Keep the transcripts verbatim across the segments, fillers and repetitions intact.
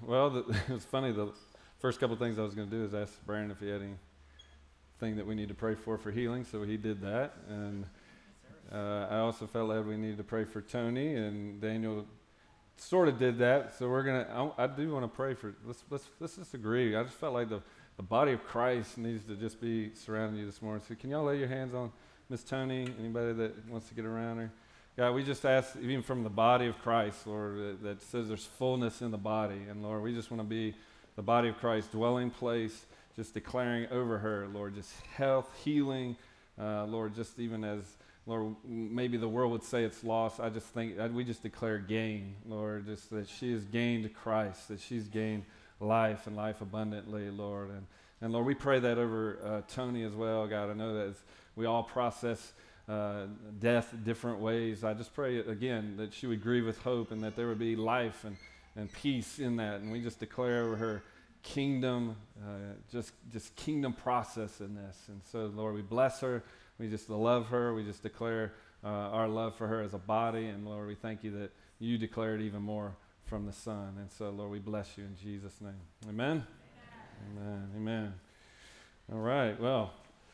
well, the, it was funny. The first couple of things I was going to do is ask Brandon if he had anything that we need to pray for for healing, so he did that. And uh, I also felt like we needed to pray for Tony, and Daniel sort of did that. So we're gonna. I, I do want to pray for. Let's let's let's just agree. I just felt like the the body of Christ needs to just be surrounding you this morning. So can y'all lay your hands on Miss Tony? Anybody that wants to get around her? God, we just ask, even from the body of Christ, Lord, that, that says there's fullness in the body. And Lord, we just want to be the body of Christ, dwelling place, just declaring over her, Lord, just health, healing. Uh, Lord, just even as, Lord, maybe the world would say it's lost. I just think, I, we just declare gain, Lord, just that she has gained Christ, that she's gained life and life abundantly, Lord. And, and Lord, we pray that over uh, Tony as well, God. I know that as we all process Uh, death different ways. I just pray again that she would grieve with hope and that there would be life and, and peace in that. And we just declare over her kingdom, uh, just just kingdom process in this. And so, Lord, we bless her. We just love her. We just declare uh, our love for her as a body. And Lord, we thank you that you declare it even more from the Son. And so, Lord, we bless you in Jesus' name. Amen? Amen. Amen. Amen. All right. Well,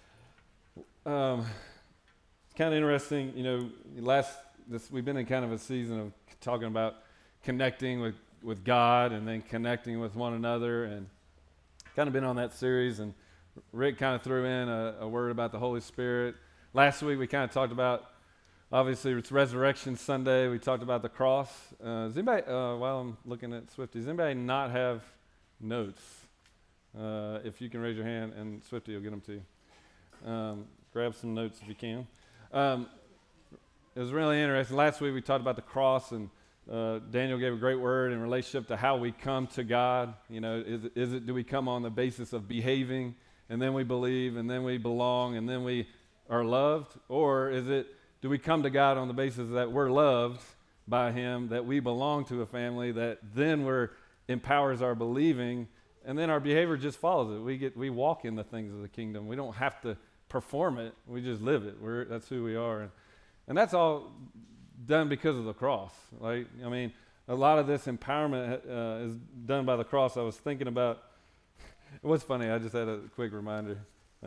um, kind of interesting, you know, last, this, we've been in kind of a season of talking about connecting with, with God and then connecting with one another, and kind of been on that series, and Rick kind of threw in a, a word about the Holy Spirit. Last week we kind of talked about, obviously it's Resurrection Sunday, we talked about the cross. Uh, does anybody, uh, while I'm looking at Swifty, does anybody not have notes? Uh, if you can raise your hand, and Swifty will get them to you. Um, grab some notes if you can. Um, it was really interesting. Last week we talked about the cross, and uh, Daniel gave a great word in relationship to how we come to God. You know, is, is it, do we come on the basis of behaving, and then we believe, and then we belong, and then we are loved? Or is it, do we come to God on the basis that we're loved by Him, that we belong to a family, that then we're empowers our believing, and then our behavior just follows it. We get, we walk in the things of the kingdom. We don't have to perform it, we just live it. We're, that's who we are. And, and that's all done because of the cross. Like, I mean, a lot of this empowerment uh, is done by the cross. I was thinking about, it was funny, I just had a quick reminder.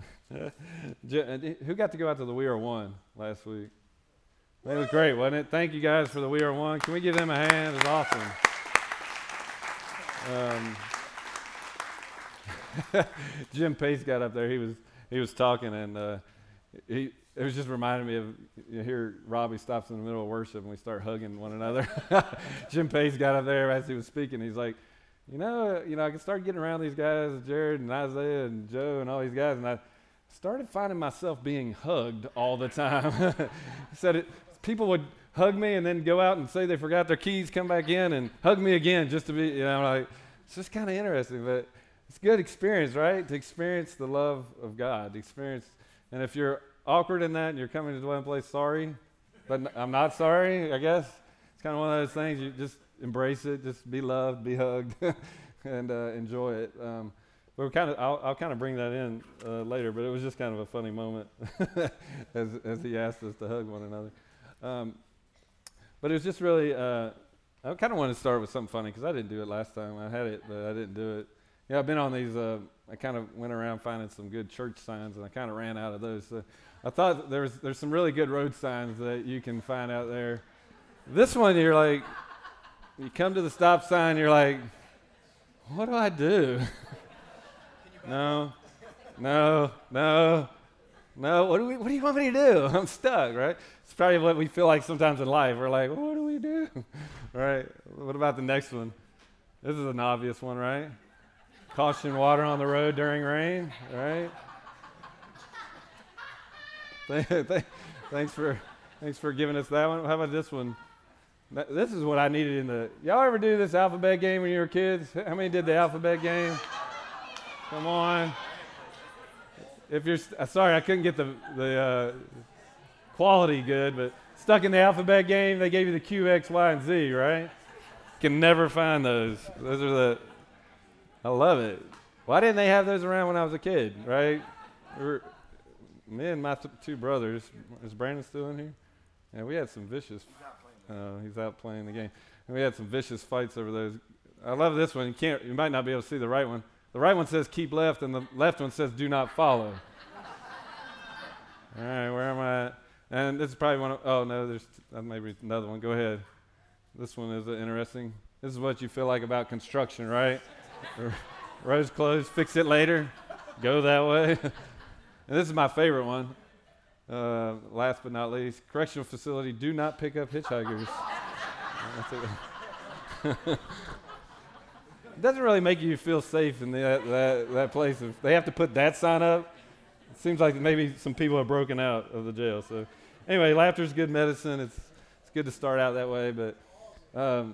Who got to go out to the We Are One last week? That was great, wasn't it? Thank you guys for the We Are One. Can we give them a hand? It was awesome. Um, Jim Pace got up there. He was He was talking, and uh, he it was just reminding me of, you hear Robbie stops in the middle of worship, and we start hugging one another. Jim Pace got up there as he was speaking. He's like, you know, you know, I can start getting around these guys, Jared and Isaiah and Joe and all these guys, and I started finding myself being hugged all the time. He said it, people would hug me and then go out and say they forgot their keys, come back in and hug me again just to be, you know, like, it's just kind of interesting, but it's a good experience, right? To experience the love of God, to experience, and if you're awkward in that and you're coming to one place, sorry, but n- I'm not sorry, I guess. It's kind of one of those things, you just embrace it, just be loved, be hugged, and uh, enjoy it. Um, but we're kind of, I'll, I'll kind of bring that in uh, later, but it was just kind of a funny moment as, as he asked us to hug one another. Um, but it was just really, uh, I kind of want to start with something funny, because I didn't do it last time. I had it, but I didn't do it. Yeah, I've been on these, uh, I kind of went around finding some good church signs, and I kind of ran out of those. So I thought there was, there's some really good road signs that you can find out there. This one, you're like, you come to the stop sign, you're like, what do I do? no, no, no, no, what do, we, what do you want me to do? I'm stuck, right? It's probably what we feel like sometimes in life. We're like, what do we do? Right? What about the next one? This is an obvious one, right? Caution water on the road during rain, right? thanks for thanks for giving us that one. How about this one? This is what I needed in the, y'all ever do this alphabet game when you were kids? How many did the alphabet game? Come on. If you're, uh, sorry, I couldn't get the, the uh, quality good, but stuck in the alphabet game, they gave you the Q, X, Y, and Z, right? Can never find those. Those are the, I love it. Why didn't they have those around when I was a kid, right? We're, me and my th- two brothers, is Brandon still in here? Yeah, we had some vicious, uh, he's out playing the game. And we had some vicious fights over those I love this one. You can't, you might not be able to see the right one. The right one says keep left, and the left one says do not follow. All right, where am I at? And this is probably one of, oh no, there's uh, maybe another one. Go ahead. This one is uh, interesting. This is what you feel like about construction, right? Roads closed, fix it later, go that way. And this is my favorite one. Uh, last but not least, correctional facility, do not pick up hitchhikers. It doesn't really make you feel safe in the, that, that, that place. If they have to put that sign up, it seems like maybe some people are broken out of the jail. So anyway, laughter is good medicine. It's it's good to start out that way. But um,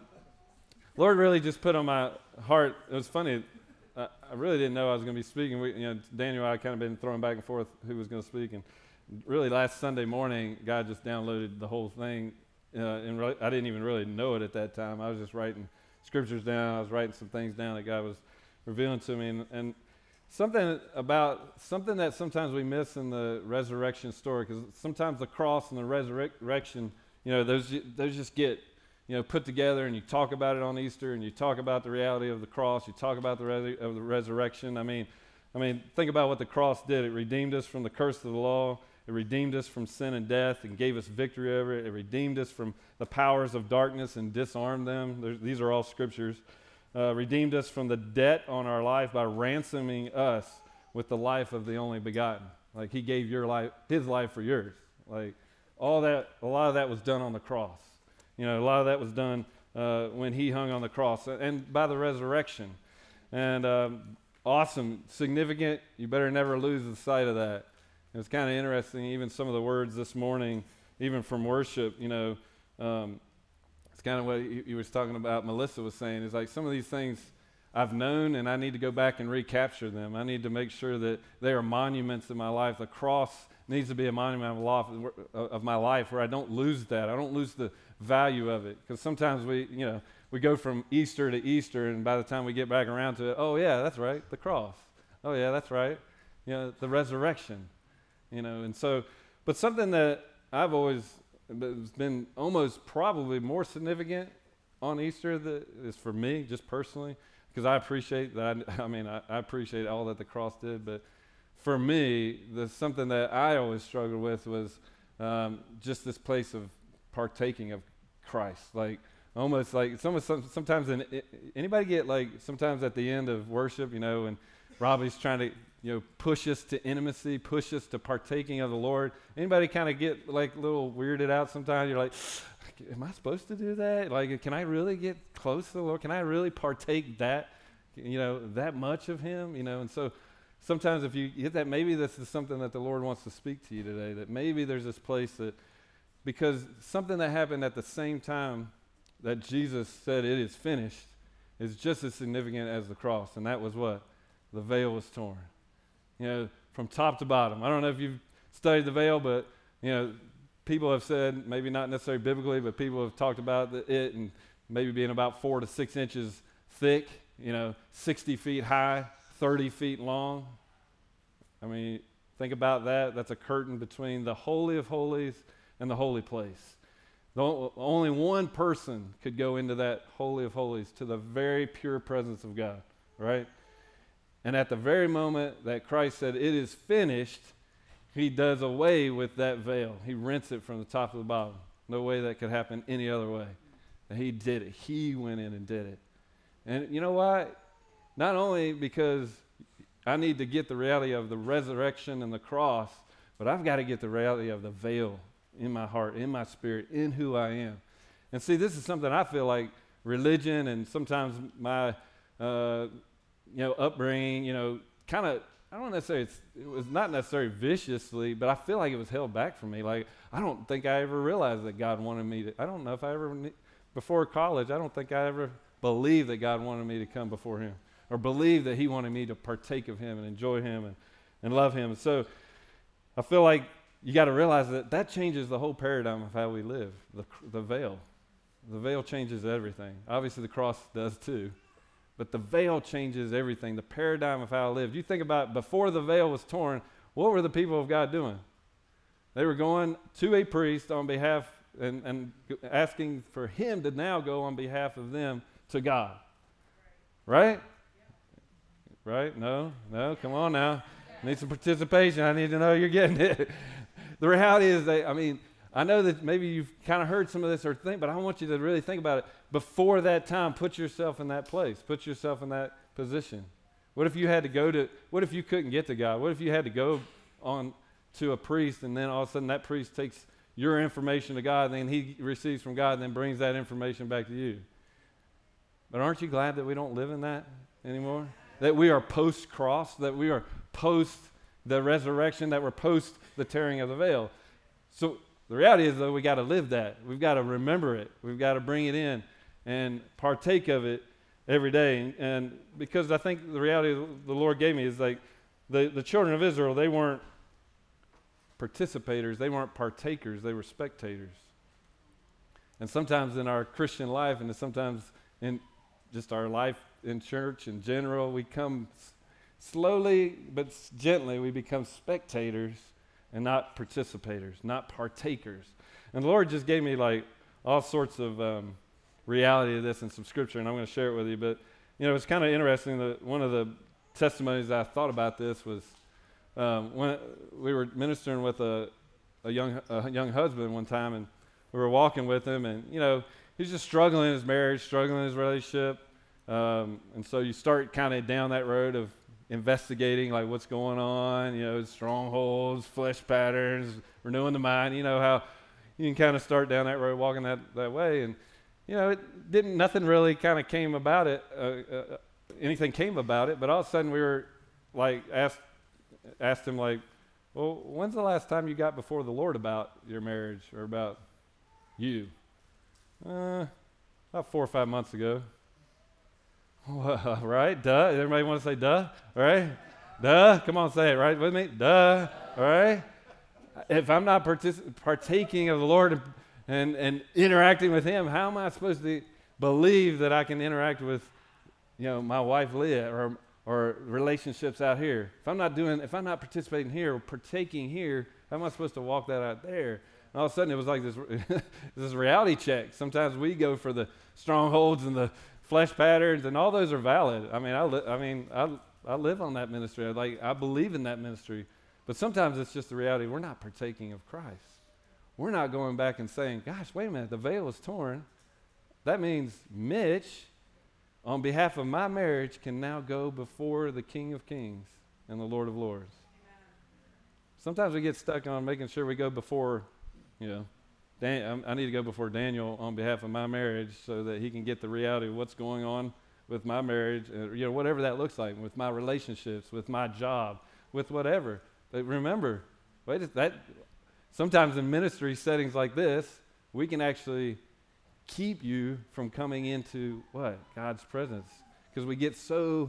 Lord really just put on my heart. It was funny. I, I really didn't know I was going to be speaking. We, you know, Daniel and I kind of been throwing back and forth who was going to speak. And really last Sunday morning, God just downloaded the whole thing. Uh, and really, I didn't even really know it at that time. I was just writing scriptures down. I was writing some things down that God was revealing to me. And, and something about, something that sometimes we miss in the resurrection story, because sometimes the cross and the resurrection, you know, those those just get, you know, put together, and you talk about it on Easter, and you talk about the reality of the cross, you talk about the res- of the resurrection. I mean, I mean, think about what the cross did. It redeemed us from the curse of the law. It redeemed us from sin and death and gave us victory over it. It redeemed us from the powers of darkness and disarmed them. There's, these are all scriptures. Uh, redeemed us from the debt on our life by ransoming us with the life of the only begotten. Like he gave your life, his life for yours. Like all that, a lot of that was done on the cross. You know, a lot of that was done uh, when he hung on the cross and by the resurrection. And um, awesome, significant. You better never lose the sight of that. It's kind of interesting, even some of the words this morning, even from worship, you know, um, it's kind of what he, he was talking about, Melissa was saying, is like some of these things I've known and I need to go back and recapture them. I need to make sure that they are monuments in my life. The cross needs to be a monument of, life, of my life where I don't lose that. I don't lose the value of it. Because sometimes we, you know, we go from Easter to Easter, and by the time we get back around to it, oh yeah, that's right, the cross. Oh yeah, that's right, you know, the resurrection. You know, and so, but something that I've always, it's been almost probably more significant on Easter that is for me, just personally, because I appreciate that, I, I mean, I, I appreciate all that the cross did, but for me, the something that I always struggled with was um, just this place of partaking of Christ, like almost like, some, sometimes, in, anybody get like, sometimes at the end of worship, you know, and Robbie's trying to, you know, push us to intimacy, push us to partaking of the Lord. Anybody kind of get like a little weirded out sometimes? You're like, am I supposed to do that? Like, can I really get close to the Lord? Can I really partake that, you know, that much of him? You know, and so sometimes if you get that, maybe this is something that the Lord wants to speak to you today, that maybe there's this place that, because something that happened at the same time that Jesus said it is finished is just as significant as the cross, and that was what? The veil was torn. You know, from top to bottom. I don't know if you've studied the veil, but, you know, people have said, maybe not necessarily biblically, but people have talked about the, it and maybe being about four to six inches thick, you know, sixty feet high, thirty feet long. I mean, think about that. That's a curtain between the Holy of Holies and the holy place. The, only one person could go into that Holy of Holies to the very pure presence of God, right? And at the very moment that Christ said, it is finished, he does away with that veil. He rents it from the top to the bottom. No way that could happen any other way. And he did it. He went in and did it. And you know what? Not only because I need to get the reality of the resurrection and the cross, but I've got to get the reality of the veil in my heart, in my spirit, in who I am. And see, this is something I feel like religion and sometimes my... Uh, you know, upbringing, you know, kind of, I don't necessarily, it's, it was not necessarily viciously, but I feel like it was held back from me. Like, I don't think I ever realized that God wanted me to, I don't know if I ever, before college, I don't think I ever believed that God wanted me to come before him or believed that he wanted me to partake of him and enjoy him and, and love him. And so I feel like you got to realize that that changes the whole paradigm of how we live, the, the veil. The veil changes everything. Obviously, the cross does too. But the veil changes everything, the paradigm of how I lived. You think about before the veil was torn, what were the people of God doing? They were going to a priest on behalf and, and asking for him to now go on behalf of them to God. Right? Right? No? No? Come on now. Need some participation. I need to know you're getting it. The reality is that, I mean, I know that maybe you've kind of heard some of this or think, but I want you to really think about it. Before that time, put yourself in that place. Put yourself in that position. What if you had to go to, what if you couldn't get to God? What if you had to go on to a priest and then all of a sudden that priest takes your information to God and then he receives from God and then brings that information back to you? But aren't you glad that we don't live in that anymore? That we are post-cross, that we are post the resurrection, that we're post the tearing of the veil. So the reality is, though, we got to live that. We've got to remember it. We've got to bring it in and partake of it every day. And, and because I think the reality the Lord gave me is like the, the children of Israel, they weren't participators, they weren't partakers, they were spectators. And sometimes in our Christian life and sometimes in just our life in church in general, we come s- slowly but s- gently, we become spectators and not participators, not partakers. And the Lord just gave me like all sorts of um, reality of this in some scripture, and I'm going to share it with you. But, you know, it's kind of interesting that one of the testimonies I thought about this was um, when we were ministering with a, a young a young husband one time, and we were walking with him, and, you know, he's just struggling in his marriage, struggling in his relationship. Um, and so you start kind of down that road of investigating like what's going on, you know, strongholds, flesh patterns, renewing the mind. You know how you can kind of start down that road, walking that, that way. And, you know, it didn't, nothing really kind of came about it. Uh, uh, anything came about it, but all of a sudden we were like, asked, asked him like, well, when's the last time you got before the Lord about your marriage or about you? Uh, about four or five months ago. Well, right? Duh. Everybody want to say duh? All right? Duh. Come on, say it right with me. Duh. All right? If I'm not partic- partaking of the Lord and, and, and interacting with Him, how am I supposed to believe that I can interact with, you know, my wife Leah or or relationships out here? If I'm not doing, if I'm not participating here or partaking here, how am I supposed to walk that out there? And all of a sudden, it was like this this reality check. Sometimes we go for the strongholds and the flesh patterns, and all those are valid. I mean, I, li- I mean, I, I live on that ministry. I like, I believe in that ministry. But sometimes it's just the reality. We're not partaking of Christ. We're not going back and saying, "Gosh, wait a minute, the veil is torn. That means Mitch, on behalf of my marriage, can now go before the King of Kings and the Lord of Lords." Amen. Sometimes we get stuck on making sure we go before, you know, Dan, I need to go before Daniel on behalf of my marriage so that he can get the reality of what's going on with my marriage, uh, you know, whatever that looks like, with my relationships, with my job, with whatever. But remember, wait, that sometimes in ministry settings like this, we can actually keep you from coming into what? God's presence. Because we get so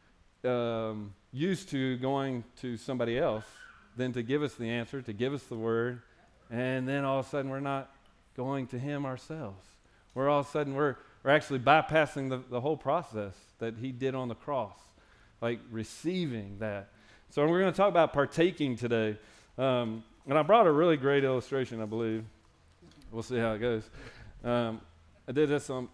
um, used to going to somebody else than to give us the answer, to give us the word. And then all of a sudden, we're not going to Him ourselves. We're all of a sudden, we're, we're actually bypassing the, the whole process that He did on the cross, like receiving that. So we're going to talk about partaking today. Um, and I brought a really great illustration, I believe. We'll see how it goes. Um, I did this on,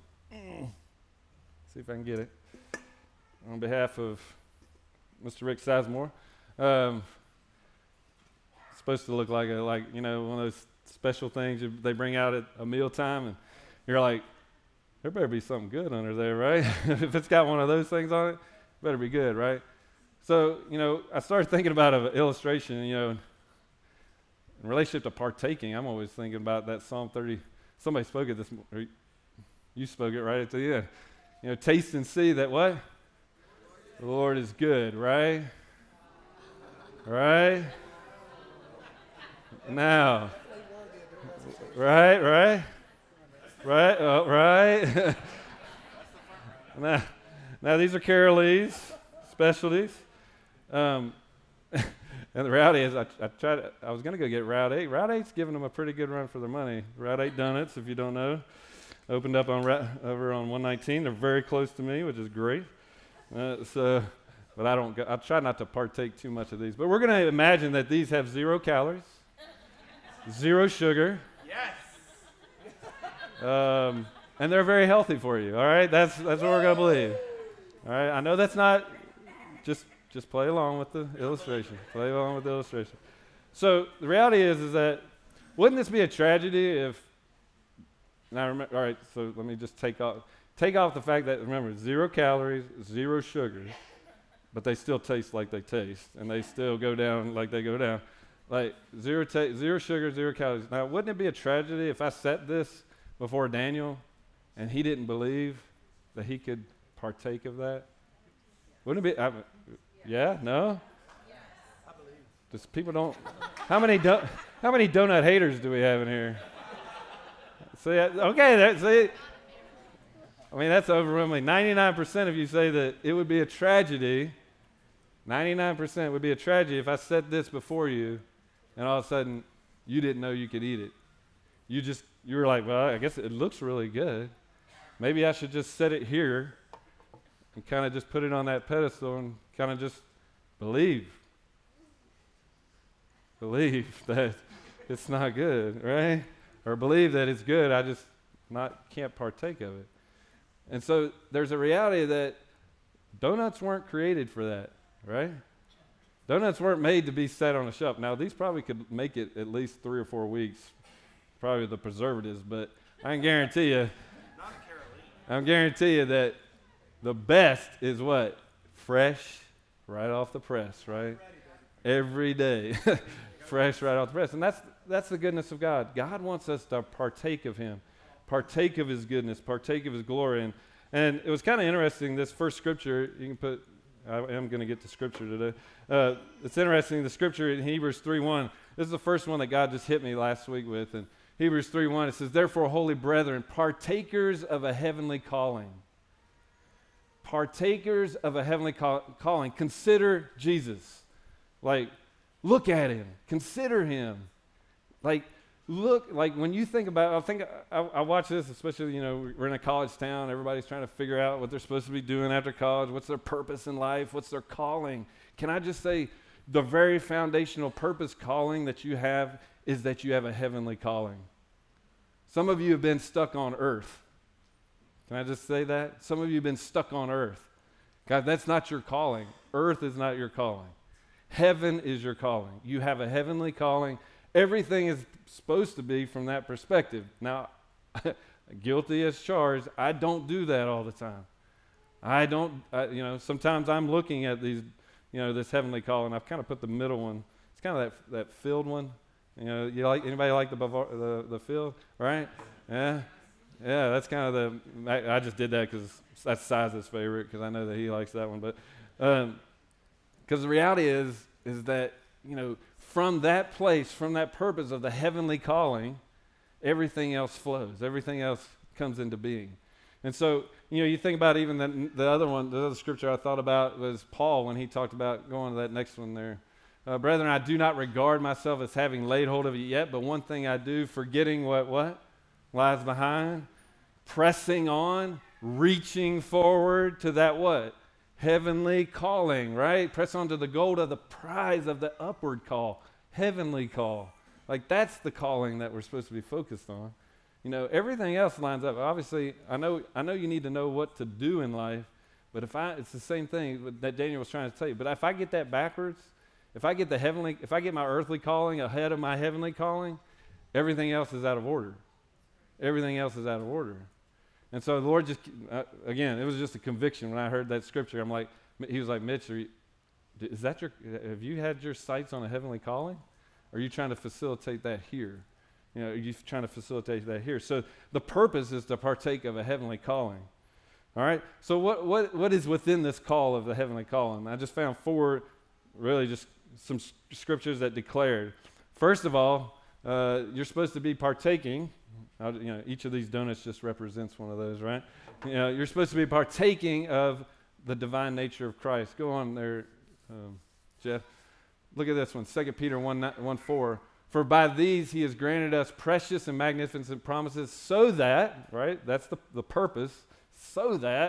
see if I can get it, on behalf of Mister Rick Sizemore. Um, supposed to look like a like you know one of those special things you, they bring out at a mealtime, and you're like, there better be something good under there, right? If it's got one of those things on it, it better be good, right? So you know, I started thinking about an illustration. You know, in relationship to partaking, I'm always thinking about that Psalm thirty. Somebody spoke it this, or you spoke it right at the end. You know, taste and see that what the Lord is good, right? Right. Now, right, right, right, oh, right. now, now, these are Carolee's specialties. Um, and the reality is, I, I tried. I was going to go get Route eight. Route eight's giving them a pretty good run for their money. Route eight Donuts, if you don't know, opened up on over on one nineteen. They're very close to me, which is great. Uh, so. But I don't. Go, I try not to partake too much of these. But we're going to imagine that these have zero calories. Zero sugar. Yes. Um, and they're very healthy for you. All right, that's that's what we're gonna believe. All right, I know that's not, just just play along with the illustration. Play along with the illustration. So the reality is, is that wouldn't this be a tragedy if, now remember, all right, so let me just take off, take off the fact that, remember, zero calories, zero sugar, but they still taste like they taste, and they still go down like they go down. Like zero, ta- zero sugar, zero calories. Now, wouldn't it be a tragedy if I set this before Daniel and he didn't believe that he could partake of that? Wouldn't it be? I, yeah, no? I believe. Just people don't. How many do, how many donut haters do we have in here? See, okay, that, see. I mean, that's overwhelming. ninety-nine percent of you say that it would be a tragedy. ninety-nine percent would be a tragedy if I set this before you, and all of a sudden you didn't know you could eat it. You just you were like, well, I guess it looks really good. Maybe I should just set it here and kind of just put it on that pedestal and kind of just believe. Believe that it's not good, right? Or believe that it's good, I just not can't partake of it. And so there's a reality that donuts weren't created for that, right? Donuts weren't made to be set on a shelf. Now, these probably could make it at least three or four weeks, probably the preservatives, but I can guarantee you, I can guarantee you that the best is what? Fresh, right off the press, right? Every day, fresh right off the press. And that's that's the goodness of God. God wants us to partake of him, partake of his goodness, partake of his glory. And, and it was kind of interesting, this first scripture, you can put, I am going to get to scripture today. Uh, it's interesting, the scripture in Hebrews three one, this is the first one that God just hit me last week with. And Hebrews three one, it says, therefore, holy brethren, partakers of a heavenly calling. Partakers of a heavenly call- calling. Consider Jesus. Like, look at him. Consider him. Like, look, like when you think about, I think, I, I watch this, especially, you know, we're in a college town. Everybody's trying to figure out what they're supposed to be doing after college. What's their purpose in life? What's their calling? Can I just say, the very foundational purpose calling that you have is that you have a heavenly calling. Some of you have been stuck on earth. Can I just say that? Some of you have been stuck on earth. God, that's not your calling. Earth is not your calling. Heaven is your calling. You have a heavenly calling. Everything is supposed to be from that perspective. Now, guilty as charged, I don't do that all the time. I don't, I, you know, sometimes I'm looking at these, you know, this heavenly calling. I've kind of put the middle one. It's kind of that that filled one. You know, you like anybody like the Bavar- the the field, right? Yeah, yeah. That's kind of the. I, I just did that because that's Size's favorite because I know that he likes that one. But because um, the reality is is that you know from that place, from that purpose of the heavenly calling, everything else flows. Everything else comes into being. And so you know you think about even the the other one, the other scripture I thought about was Paul when he talked about going to that next one there. Uh, brethren, I do not regard myself as having laid hold of it yet, but one thing I do, forgetting what, what lies behind, pressing on, reaching forward to that what? Heavenly calling, right? Press on to the goal of the prize of the upward call, heavenly call. Like that's the calling that we're supposed to be focused on. You know, everything else lines up. Obviously, I know I know you need to know what to do in life, but if I, it's the same thing that Daniel was trying to tell you, but if I get that backwards, If I get the heavenly, if I get my earthly calling ahead of my heavenly calling, everything else is out of order. Everything else is out of order. And so the Lord just, uh, again, it was just a conviction when I heard that scripture. I'm like, he was like, Mitch, are you, is that your, have you had your sights on a heavenly calling? Or are you trying to facilitate that here? You know, are you trying to facilitate that here? So the purpose is to partake of a heavenly calling. All right? So what what what is within this call of the heavenly calling? I just found four, really just some s- scriptures that declared. First of all, uh, you're supposed to be partaking. Uh, you know, each of these donuts just represents one of those, right? You know, you're supposed to be partaking of the divine nature of Christ. Go on there, um, Jeff. Look at this one, Second Peter one, one four. For by these he has granted us precious and magnificent promises so that, right, that's the, the purpose, so that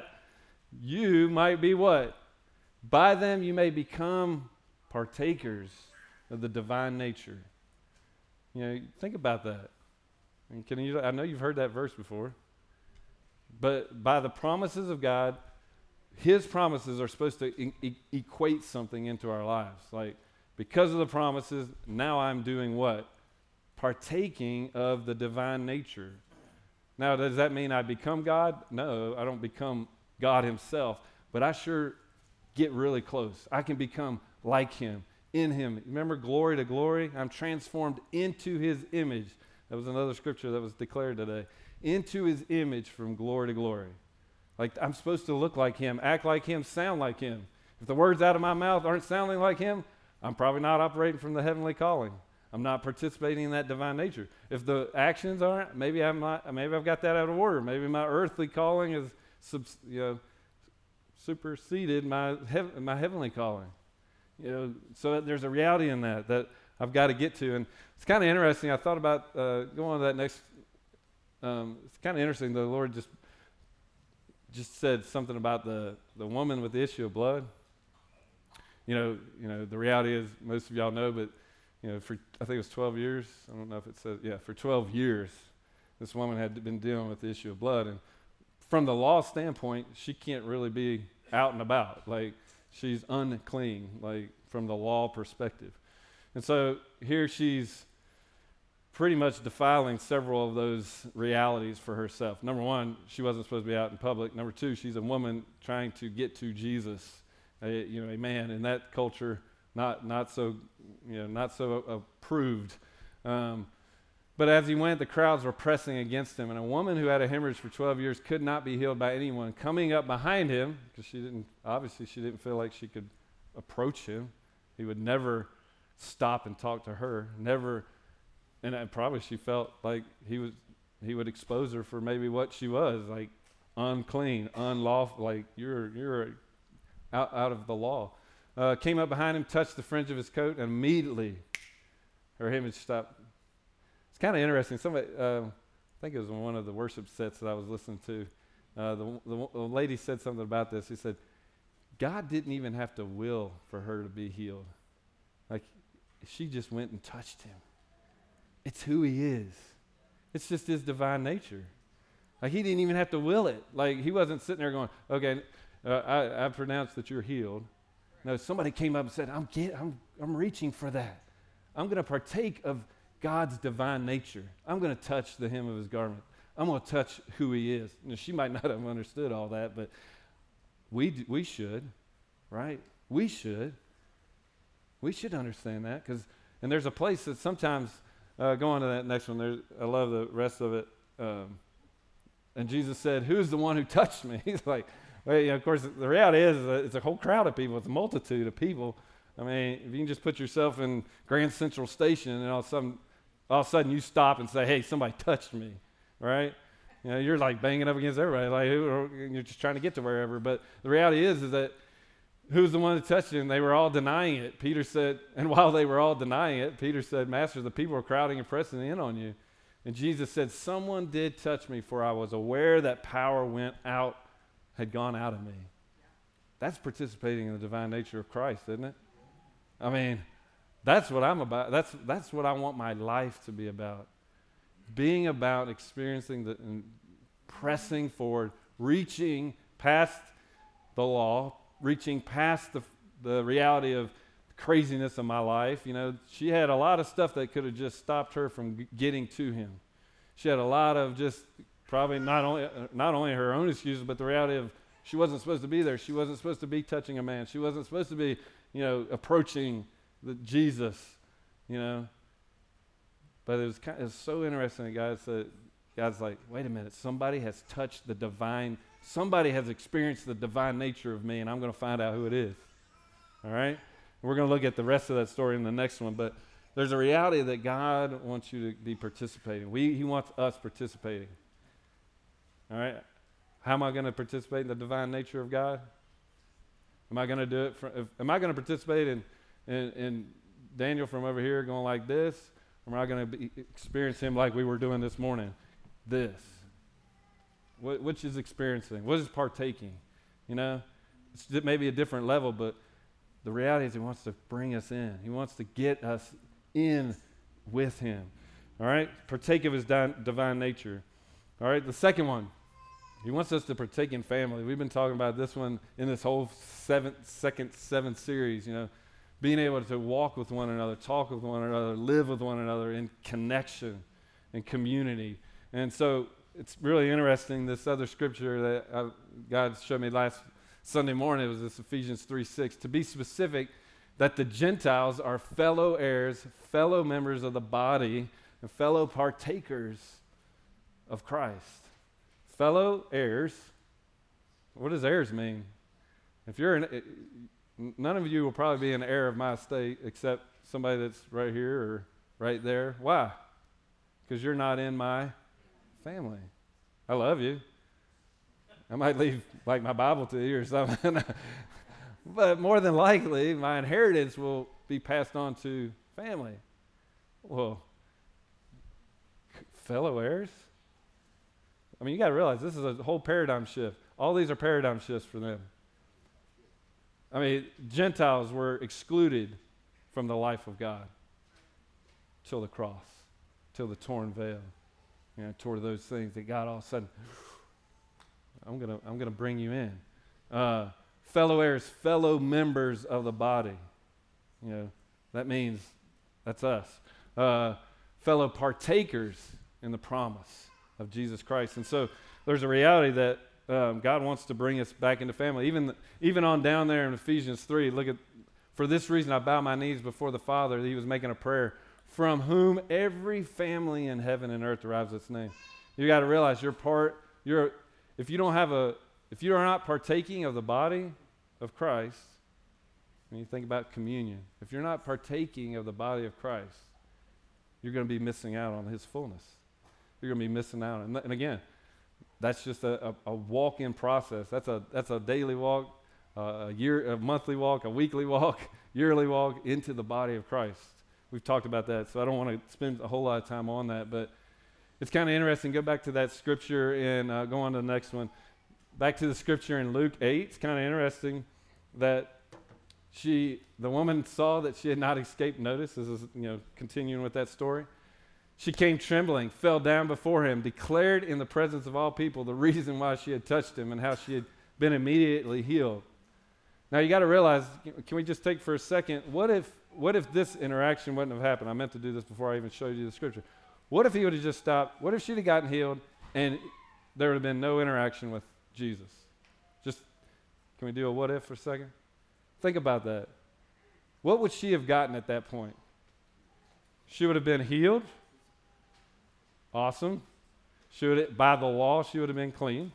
you might be what? By them you may become partakers of the divine nature. You know, think about that. I mean, can you, I know you've heard that verse before, but by the promises of God, his promises are supposed to e- e- equate something into our lives. Like, because of the promises, now I'm doing what? Partaking of the divine nature. Now, does that mean I become God? No, I don't become God himself, but I sure get really close. I can become like him, in him. Remember, glory to glory? I'm transformed into his image. That was another scripture that was declared today. Into his image from glory to glory. Like, I'm supposed to look like him, act like him, sound like him. If the words out of my mouth aren't sounding like him, I'm probably not operating from the heavenly calling. I'm not participating in that divine nature. If the actions aren't, maybe I'm not, maybe I've got that out of order. Maybe my earthly calling is, subs, you know, superseded my hev- my heavenly calling. You know, so that there's a reality in that that I've got to get to. And it's kind of interesting. I thought about uh, going on to that next. Um, it's kind of interesting. The Lord just just said something about the the woman with the issue of blood. You know, you know, the reality is, most of y'all know, but you know, for I think it was twelve years. I don't know if it says, yeah, for twelve years, this woman had been dealing with the issue of blood, and from the law standpoint, she can't really be out and about. Like, she's unclean, like from the law perspective. And so here she's pretty much defiling several of those realities for herself. Number one, she wasn't supposed to be out in public. Number two, she's a woman trying to get to Jesus, a, you know, a man in that culture, not not so, you know, not so approved. Um, but as he went, the crowds were pressing against him, and a woman who had a hemorrhage for twelve years could not be healed by anyone. Coming up behind him, because she didn't, obviously she didn't feel like she could approach him. He would never stop and talk to her, never. And I, probably she felt like he was, he would expose her for maybe what she was, like unclean, unlawful, like you're you're out, out of the law. Uh, came up behind him, touched the fringe of his coat, and immediately her hemorrhage stopped. It's kind of interesting. Somebody, uh, I think it was one of the worship sets that I was listening to. Uh, the, the, the lady said something about this. She said, God didn't even have to will for her to be healed. Like, she just went and touched him. It's who he is. It's just his divine nature. Like, he didn't even have to will it. Like, he wasn't sitting there going, okay, uh, I, I pronounce that you're healed. No, somebody came up and said, I'm, get, I'm, I'm reaching for that. I'm going to partake of God's divine nature. I'm going to touch the hem of his garment. I'm going to touch who he is. Now, she might not have understood all that, but we d- we should, right? We should. We should understand that, because, and there's a place that sometimes, uh, go on to that next one. There's, I love the rest of it. Um, and Jesus said, who's the one who touched me? He's like, well, you know, of course, the reality is that it's a whole crowd of people. It's a multitude of people. I mean, if you can just put yourself in Grand Central Station and all of a sudden, all of a sudden you stop and say, hey, somebody touched me, right? You know, you're like banging up against everybody, like you're just trying to get to wherever. But the reality is, is that who's the one that touched him? They were all denying it. Peter said, and while they were all denying it, Peter said, Master, the people are crowding and pressing in on you. And Jesus said, someone did touch me, for I was aware that power went out, had gone out of me. That's participating in the divine nature of Christ, isn't it? I mean, that's what I'm about. That's that's what I want my life to be about. Being about experiencing the and pressing forward, reaching past the law, reaching past the the reality of craziness of my life. You know, she had a lot of stuff that could have just stopped her from g- getting to him. She had a lot of just probably not only uh, not only her own excuses, but the reality of she wasn't supposed to be there. She wasn't supposed to be touching a man. She wasn't supposed to be, you know, approaching the Jesus, you know. But it was kind of, it was so interesting that God said, God's like, wait a minute, somebody has touched the divine, somebody has experienced the divine nature of me, and I'm going to find out who it is. All right? We're going to look at the rest of that story in the next one, but there's a reality that God wants you to be participating. We, he wants us participating. All right? How am I going to participate in the divine nature of God? Am I going to do it? For, if, am I going to participate in, in, in Daniel from over here going like this? Or am I going to experience him like we were doing this morning? This. What, which is experiencing? What is partaking? You know? It's maybe a different level, but the reality is he wants to bring us in. He wants to get us in with him. All right? Partake of his di- divine nature. All right? The second one. He wants us to partake in family. We've been talking about this one in this whole seventh, second, seventh series, you know, being able to walk with one another, talk with one another, live with one another in connection and community. And so it's really interesting, this other scripture that I, God showed me last Sunday morning, it was this Ephesians three six. To be specific, that the Gentiles are fellow heirs, fellow members of the body, and fellow partakers of Christ. Fellow heirs. What does heirs mean? If you're an, none of you will probably be an heir of my estate except somebody that's right here or right there. Why? Because you're not in my family. I love you. I might leave like my Bible to you or something. But more than likely, my inheritance will be passed on to family. Well, fellow heirs? I mean, you got to realize this is a whole paradigm shift. All these are paradigm shifts for them. I mean, Gentiles were excluded from the life of God till the cross, till the torn veil, you know, toward those things that God all of a sudden, I'm gonna, I'm gonna bring you in. Uh, fellow heirs, fellow members of the body. You know, that means that's us. Uh, fellow partakers in the promise of Jesus Christ. And so there's a reality that um, God wants to bring us back into family. Even, even on down there in Ephesians three, look at, for this reason I bow my knees before the Father. He was making a prayer, from whom every family in heaven and earth derives its name. You got to realize you're part, you're, if you don't have a, if you are not partaking of the body of Christ, when you think about communion, if you're not partaking of the body of Christ, you're going to be missing out on his fullness. You're going to be missing out. And, and again, that's just a, a, a walk-in process. That's a that's a daily walk, uh, a year, a monthly walk, a weekly walk, yearly walk into the body of Christ. We've talked about that, so I don't want to spend a whole lot of time on that, but it's kind of interesting. Go back to that scripture and uh, go on to the next one. Back to the scripture in Luke eight. It's kind of interesting that she, the woman saw that she had not escaped notice. This is, you know, continuing with that story. She came trembling, fell down before him, declared in the presence of all people the reason why she had touched him and how she had been immediately healed. Now you got to realize, can we just take for a second, what if what if this interaction wouldn't have happened? I meant to do this before I even showed you the scripture. What if he would have just stopped? What if she'd have gotten healed and there would have been no interaction with Jesus? Just, can we do a what if for a second? Think about that. What would she have gotten at that point? She would have been healed. Awesome. She would have, by the law, she would have been clean.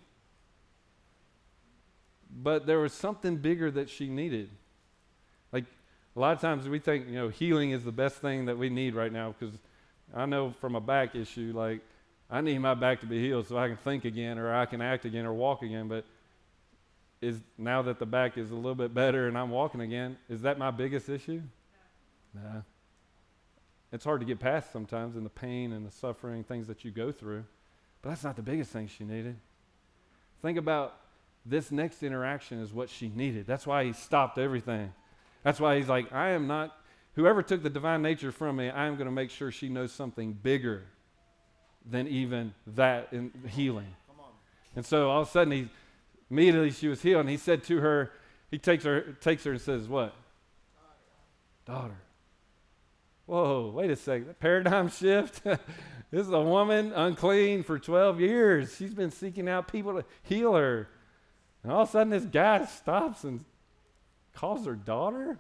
But there was something bigger that she needed. Like, a lot of times we think, you know, healing is the best thing that we need right now, because I know from a back issue, like, I need my back to be healed so I can think again or I can act again or walk again. But is now that the back is a little bit better and I'm walking again, is that my biggest issue? No. Nah. It's hard to get past sometimes in the pain and the suffering, things that you go through. But that's not the biggest thing she needed. Think about this next interaction is what she needed. That's why he stopped everything. That's why he's like, I am not, whoever took the divine nature from me, I am going to make sure she knows something bigger than even that in healing. Come on. And so all of a sudden, he, immediately she was healed, and he said to her, he takes her, takes her and says, what? Daughter. Daughter. Whoa, wait a second. That paradigm shift. This is a woman unclean for twelve years. She's been seeking out people to heal her. And all of a sudden this guy stops and calls her daughter?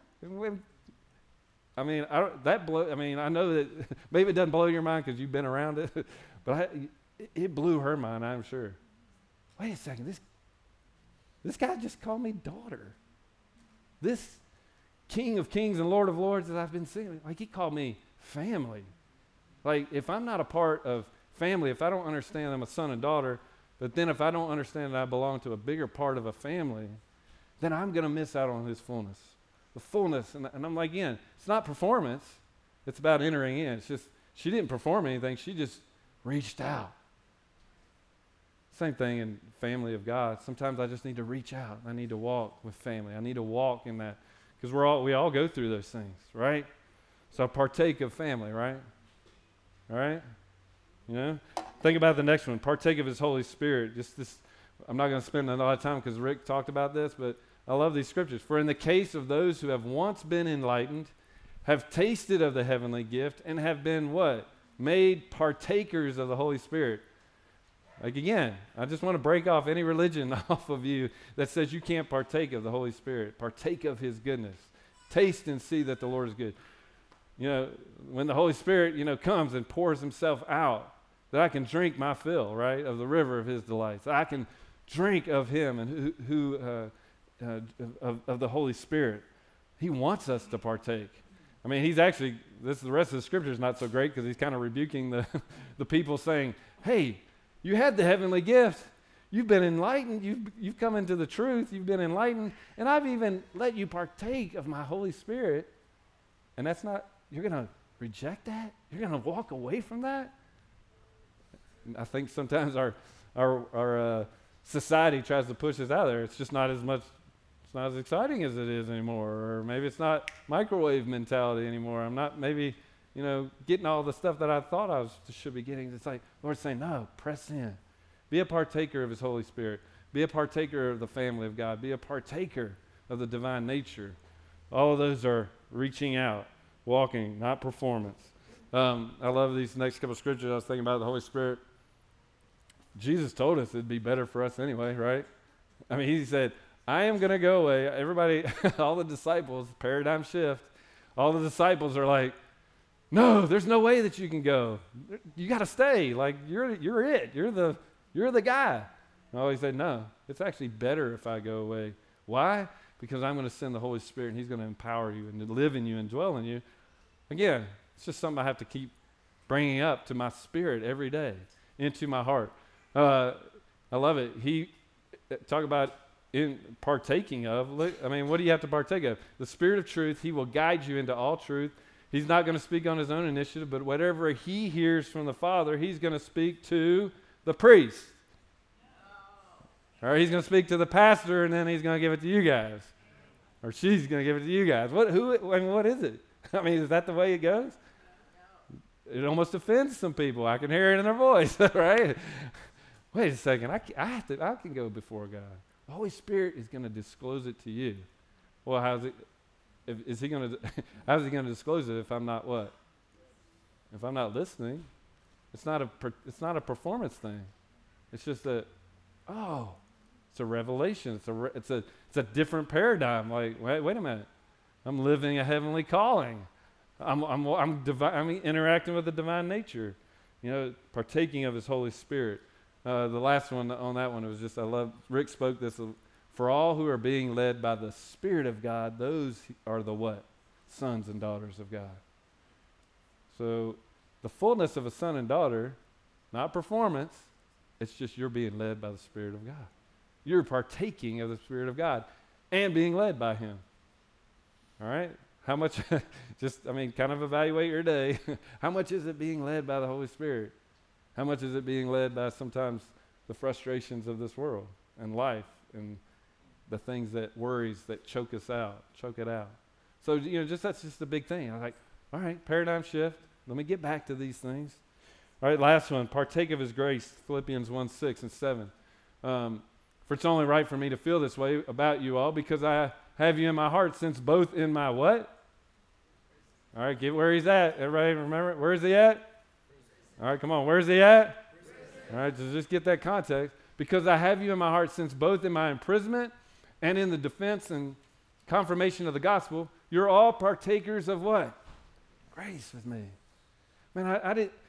I mean, I don't, that blow, I mean, I know that maybe it doesn't blow your mind because you've been around it, but I, it, it blew her mind, I'm sure. Wait a second, this, this guy just called me daughter. This King of Kings and Lord of Lords that I've been seeing, like he called me family. Like if I'm not a part of family, if I don't understand I'm a son and daughter, but then if I don't understand that I belong to a bigger part of a family, then I'm going to miss out on his fullness. The fullness, and, and I'm like, again, it's not performance. It's about entering in. It's just, she didn't perform anything. She just reached out. Same thing in family of God. Sometimes I just need to reach out. I need to walk with family. I need to walk in that. Because we're all we all go through those things, right? So partake of family, right? All right? You know? Think about the next one. Partake of his Holy Spirit. Just this, I'm not going to spend a lot of time because Rick talked about this, but I love these scriptures. For in the case of those who have once been enlightened, have tasted of the heavenly gift, and have been what? Made partakers of the Holy Spirit. Like again, I just want to break off any religion off of you that says you can't partake of the Holy Spirit. Partake of his goodness. Taste and see that the Lord is good. You know, when the Holy Spirit, you know, comes and pours himself out, that I can drink my fill, right, of the river of his delights. I can drink of him and who, who uh, uh, of, of the Holy Spirit. He wants us to partake. I mean, he's actually, this the rest of the scripture is not so great because he's kind of rebuking the, the people saying, hey, you had the heavenly gift. You've been enlightened. You've, you've come into the truth. You've been enlightened. And I've even let you partake of my Holy Spirit. And that's not, you're going to reject that? You're going to walk away from that? I think sometimes our our, our uh, society tries to push us out there. It's just not as much, it's not as exciting as it is anymore. Or maybe it's not microwave mentality anymore. I'm not maybe, you know, getting all the stuff that I thought I was should be getting. It's like Lord's saying, no, press in. Be a partaker of his Holy Spirit. Be a partaker of the family of God. Be a partaker of the divine nature. All of those are reaching out, walking, not performance. Um, I love these next couple of scriptures. I was thinking about the Holy Spirit. Jesus told us it'd be better for us anyway, right? I mean, he said, I am going to go away. Everybody, all the disciples, paradigm shift, all the disciples are like, no, there's no way that you can go. You got to stay. Like, you're you're it. You're the you're the guy. No, he said, no, it's actually better if I go away. Why? Because I'm going to send the Holy Spirit, and he's going to empower you and to live in you and dwell in you. Again, it's just something I have to keep bringing up to my spirit every day, into my heart. Uh, I love it. He, talk about in partaking of. Look, I mean, what do you have to partake of? The Spirit of truth. He will guide you into all truth. He's not going to speak on his own initiative, but whatever he hears from the Father, he's going to speak to the priest. Or he's going to speak to the pastor, and then he's going to give it to you guys. Or she's going to give it to you guys. What, who, I mean, what is it? I mean, is that the way it goes? It almost offends some people. I can hear it in their voice, right? Wait a second. I can, I, have to, I can go before God. The Holy Spirit is going to disclose it to you. Well, how's it? If, is he going to? How's he going to disclose it if I'm not what? If I'm not listening, it's not a. Per, it's not a performance thing. It's just a. Oh, it's a revelation. It's a. It's a. It's a different paradigm. Like, wait, wait a minute. I'm living a heavenly calling. I'm. I'm. I'm, divi- I'm interacting with the divine nature. You know, partaking of His Holy Spirit. Uh, the last one on that one was just, I love, Rick spoke this, uh, for all who are being led by the Spirit of God, those are the what? Sons and daughters of God. So the fullness of a son and daughter, not performance, it's just you're being led by the Spirit of God. You're partaking of the Spirit of God and being led by Him. All right? How much, just, I mean, kind of evaluate your day. How much is it being led by the Holy Spirit? How much is it being led by sometimes the frustrations of this world and life and the things that worries that choke us out, choke it out? So, you know, just that's just a big thing. I was like, all right, paradigm shift. Let me get back to these things. All right, last one, partake of His grace, Philippians one, six and seven. Um, for it's only right for me to feel this way about you all because I have you in my heart since both in my what? All right, get where He's at. Everybody remember, where is He at? All right, come on. Where's He at? All right, so just get that context. Because I have you in my heart since both in my imprisonment and in the defense and confirmation of the gospel, you're all partakers of what? Grace with me. Man, I, I didn't,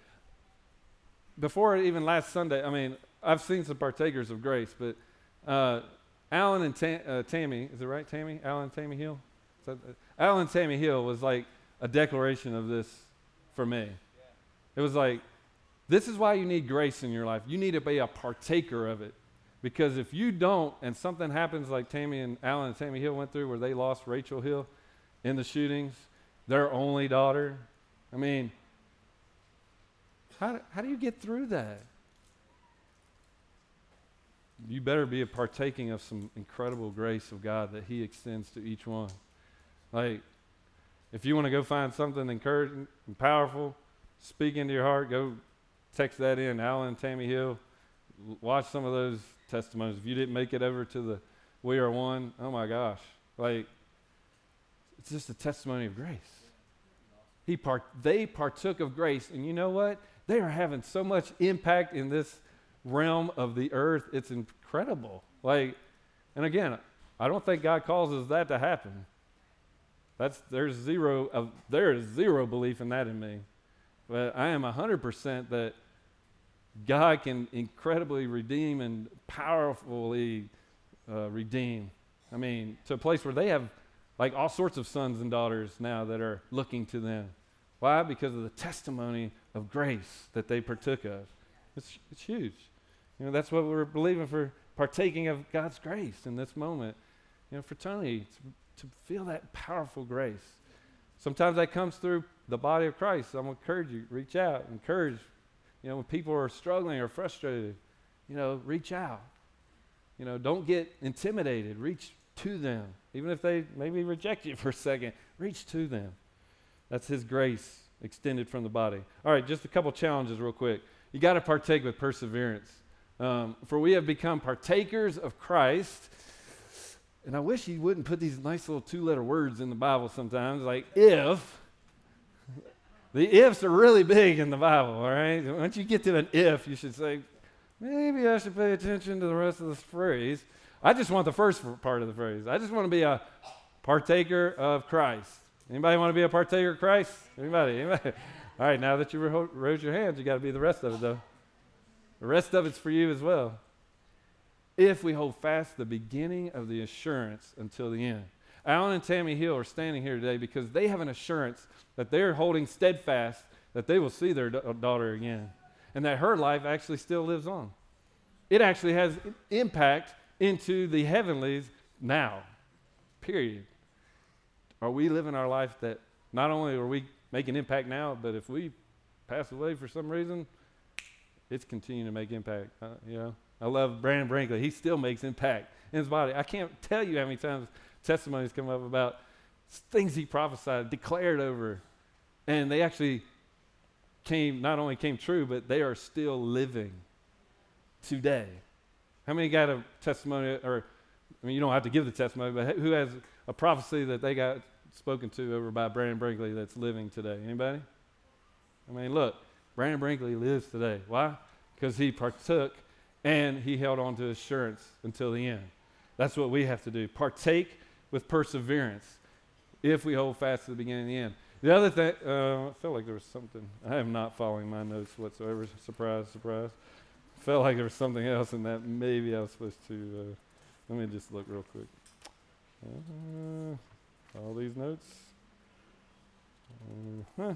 before even last Sunday, I mean, I've seen some partakers of grace, but uh, Alan and Tam, uh, Tammy, is it right, Tammy? Alan and Tammy Hill? That, uh, Alan and Tammy Hill was like a declaration of this for me. It was like, this is why you need grace in your life. You need to be a partaker of it. Because if you don't, and something happens like Tammy and Alan and Tammy Hill went through where they lost Rachel Hill in the shootings, their only daughter. I mean, how, how do you get through that? You better be a partaking of some incredible grace of God that He extends to each one. Like, if you want to go find something encouraging and powerful, speak into your heart, go text that in, Alan and Tammy Hill. Watch some of those testimonies. If you didn't make it over to the We Are One, oh my gosh. Like, it's just a testimony of grace. He part, they partook of grace, and you know what? They are having so much impact in this realm of the earth. It's incredible. Like, and again, I don't think God causes that to happen. That's there's zero of there is zero belief in that in me. But I am a hundred percent that God can incredibly redeem and powerfully uh, redeem. I mean, to a place where they have like all sorts of sons and daughters now that are looking to them. Why? Because of the testimony of grace that they partook of. It's it's huge. You know, that's what we're believing for, partaking of God's grace in this moment. You know, for Tony to, to feel that powerful grace. Sometimes that comes through the body of Christ. I'm going to encourage you, reach out, encourage. You know, when people are struggling or frustrated, you know, reach out. You know, don't get intimidated. Reach to them. Even if they maybe reject you for a second, reach to them. That's his grace extended from the body. All right, just a couple challenges real quick. You got to partake with perseverance. Um, for we have become partakers of Christ. And I wish he wouldn't put these nice little two-letter words in the Bible sometimes, like if. The ifs are really big in the Bible, all right? Once you get to an if, you should say, maybe I should pay attention to the rest of this phrase. I just want the first part of the phrase. I just want to be a partaker of Christ. Anybody want to be a partaker of Christ? Anybody? Anybody? All right, now that you ro- raised your hands, you got to be the rest of it, though. The rest of it's for you as well. If we hold fast the beginning of the assurance until the end. Alan and Tammy Hill are standing here today because they have an assurance that they're holding steadfast that they will see their da- daughter again and that her life actually still lives on. It actually has impact into the heavenlies now, period. Are we living our life that not only are we making impact now, but if we pass away for some reason, it's continuing to make impact. Uh, you know, I love Brandon Brinkley. He still makes impact in his body. I can't tell you how many times testimonies come up about things he prophesied, declared over, and they actually came, not only came true, but they are still living today. How many got a testimony, or, I mean, you don't have to give the testimony, but who has a prophecy that they got spoken to over by Brandon Brinkley that's living today? Anybody? I mean, look, Brandon Brinkley lives today. Why? Because he partook and he held on to assurance until the end. That's what we have to do. Partake with perseverance if we hold fast to the beginning and the end. The other thing, uh, I felt like there was something. I am not following my notes whatsoever. Surprise, surprise. I felt like there was something else in that maybe I was supposed to. Uh, let me just look real quick. Uh, all these notes. Uh-huh.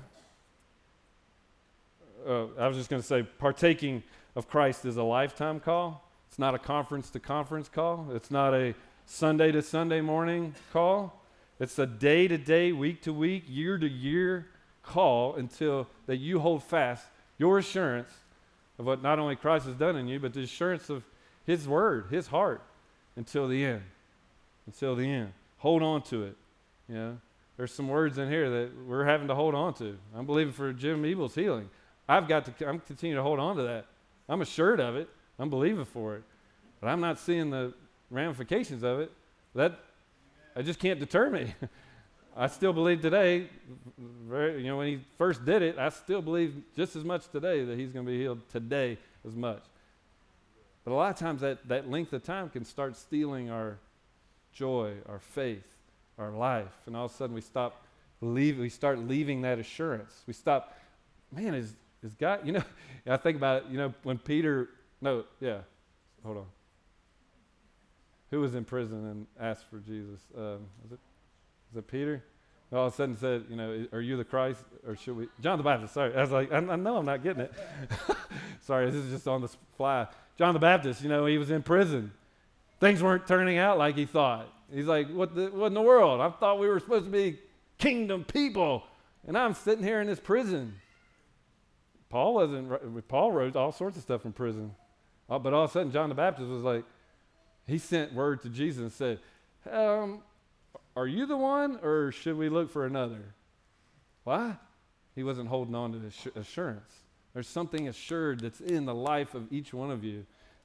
Uh, I was just going to say, partaking of Christ is a lifetime call. It's not a conference to conference call. It's not a Sunday to Sunday morning call. It's a day to day, week to week, year to year call until that you hold fast your assurance of what not only Christ has done in you, but the assurance of his word, his heart, until the end. Until the end. Hold on to it. You know, there's some words in here that we're having to hold on to. I'm believing for Jim Ebel's healing. I've got to, I'm continuing to hold on to that. I'm assured of it. I'm believing for it. But I'm not seeing the ramifications of it. That, I just can't deter me. I still believe today, very, you know, when he first did it, I still believe just as much today that he's going to be healed today as much. But a lot of times that, that length of time can start stealing our joy, our faith, our life. And all of a sudden we stop believe, we start leaving that assurance. We stop, man, is, is God, you know, I think about it, you know, when Peter, no, yeah, hold on. Who was in prison and asked for Jesus? Um, was it, was it Peter? All of a sudden said, you know, are you the Christ, or should we? John the Baptist, sorry. I was like, I, I know I'm not getting it. Sorry, this is just on the fly. John the Baptist, you know, he was in prison. Things weren't turning out like he thought. He's like, what, the, what in the world? I thought we were supposed to be kingdom people, and I'm sitting here in this prison. Paul wasn't, Paul wrote all sorts of stuff from prison. Uh, but all of a sudden, John the Baptist was like, he sent word to Jesus and said, um, are you the one, or should we look for another? Why? He wasn't holding on to his assurance. There's something assured that's in the life of each one of you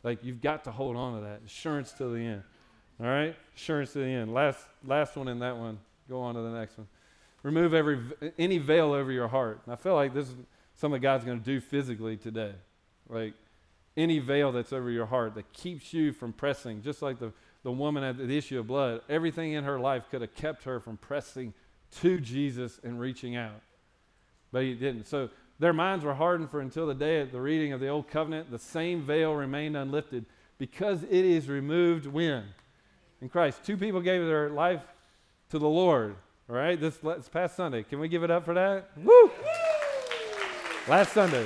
Like, you've got to hold on to that. Assurance to the end. All right? Assurance to the end. Last last one in that one. Go on to the next one. Remove every any veil over your heart. And I feel like this is something God's going to do physically today. Like, any veil that's over your heart that keeps you from pressing, just like the, the woman at the issue of blood, everything in her life could have kept her from pressing to Jesus and reaching out. But he didn't. So their minds were hardened for until the day of the reading of the Old Covenant. The same veil remained unlifted because it is removed when? In Christ. Two people gave their life to the Lord. All right? This, this past Sunday. Can we give it up for that? Woo! Last Sunday.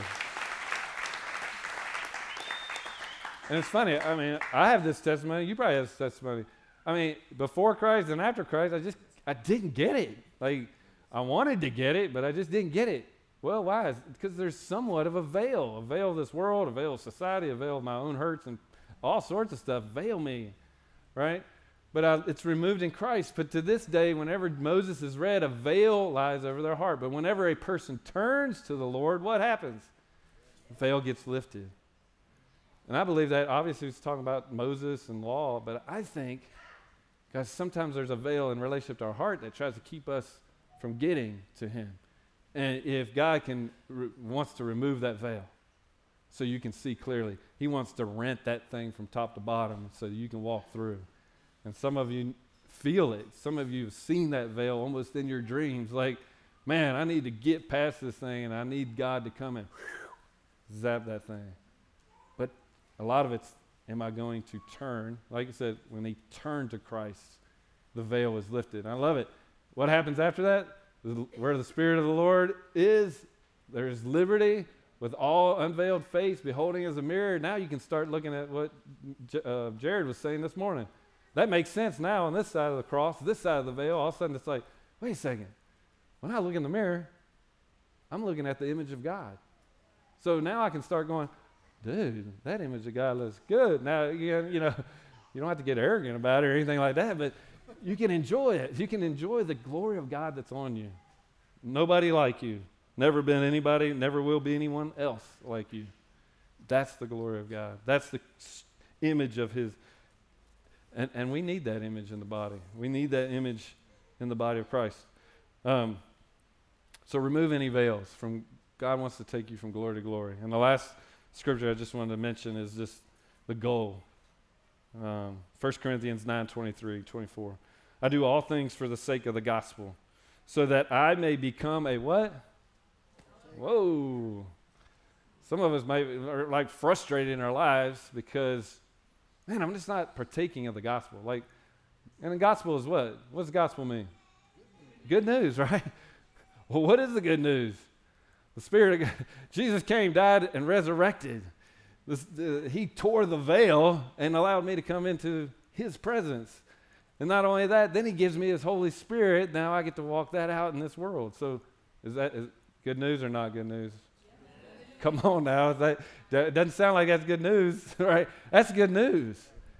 And it's funny. I mean, I have this testimony. You probably have this testimony. I mean, before Christ and after Christ, I just, I didn't get it. Like, I wanted to get it, but I just didn't get it. Well, why? Because there's somewhat of a veil, a veil of this world, a veil of society, a veil of my own hurts, and all sorts of stuff. Veil me, right? But I, it's removed in Christ. But to this day, whenever Moses is read, a veil lies over their heart. But whenever a person turns to the Lord, what happens? The veil gets lifted. And I believe that obviously it's talking about Moses and law, but I think, guys, sometimes there's a veil in relationship to our heart that tries to keep us from getting to him. And if God can re- wants to remove that veil so you can see clearly, he wants to rent that thing from top to bottom so you can walk through. And some of you feel it. Some of you have seen that veil almost in your dreams. Like, man, I need to get past this thing and I need God to come and whew, zap that thing. But a lot of it's, am I going to turn? Like I said, when they turn to Christ, the veil is lifted. And I love it. What happens after that? Where the Spirit of the Lord is, there's liberty with all unveiled face, beholding as a mirror. Now you can start looking at what J- uh, Jared was saying this morning. That makes sense now on this side of the cross, this side of the veil. All of a sudden it's like, wait a second. When I look in the mirror, I'm looking at the image of God. So now I can start going, dude, that image of God looks good. Now, you, you know, you don't have to get arrogant about it or anything like that, but you can enjoy it. You can enjoy the glory of God that's on you. Nobody like you. Never been anybody, never will be anyone else like you. That's the glory of God. That's the image of his. And, and we need that image in the body. We need that image in the body of Christ. Um, so remove any veils. From God wants to take you from glory to glory. And the last scripture I just wanted to mention is just the goal. Um, First Corinthians nine, twenty-three, twenty-four. I do all things for the sake of the gospel, so that I may become a what? Whoa. Some of us may are like frustrated in our lives because, man, I'm just not partaking of the gospel. Like, and the gospel is what? What does gospel mean? Good news, right? Well, what is the good news? The Spirit of God. Jesus came, died, and resurrected. This, uh, he tore the veil and allowed me to come into his presence. And not only that, then he gives me his Holy Spirit. Now I get to walk that out in this world. So is that is good news or not good news? Yeah. Come on now. That, that doesn't sound like that's good news, right? That's good news.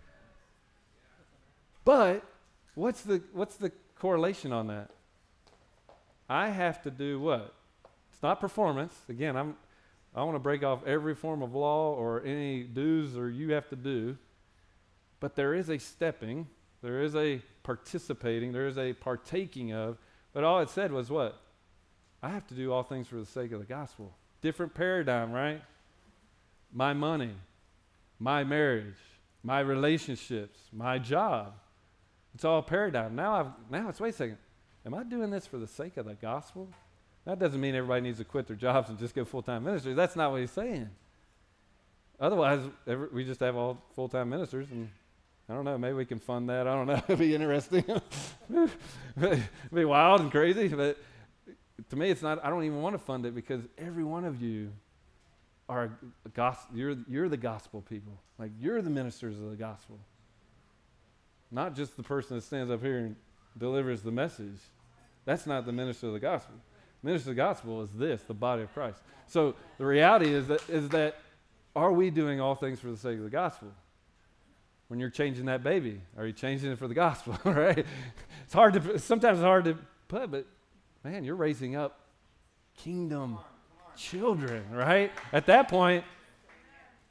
But what's the what's the correlation on that? I have to do what? It's not performance. Again, I'm I want to break off every form of law or any dues or you have to do. But there is a stepping, there is a participating, there is a partaking of. But all it said was what? I have to do all things for the sake of the gospel. Different paradigm, right? My money, my marriage, my relationships, my job. It's all paradigm. Now I've now it's wait a second. Am I doing this for the sake of the gospel? That doesn't mean everybody needs to quit their jobs and just go full-time ministry. That's not what he's saying. Otherwise, every, we just have all full-time ministers, and I don't know, maybe we can fund that. I don't know. It'd be interesting. It'd be wild and crazy, but to me, it's not. I don't even want to fund it because every one of you are a gospel. You're, you're the gospel people. Like, you're the ministers of the gospel. Not just the person that stands up here and delivers the message. That's not the minister of the gospel. Minister of the gospel is this, the body of Christ. So the reality is that is that are we doing all things for the sake of the gospel? When you're changing that baby, are you changing it for the gospel? Right? It's hard to sometimes it's hard to put, but man, you're raising up kingdom children, right? At that point,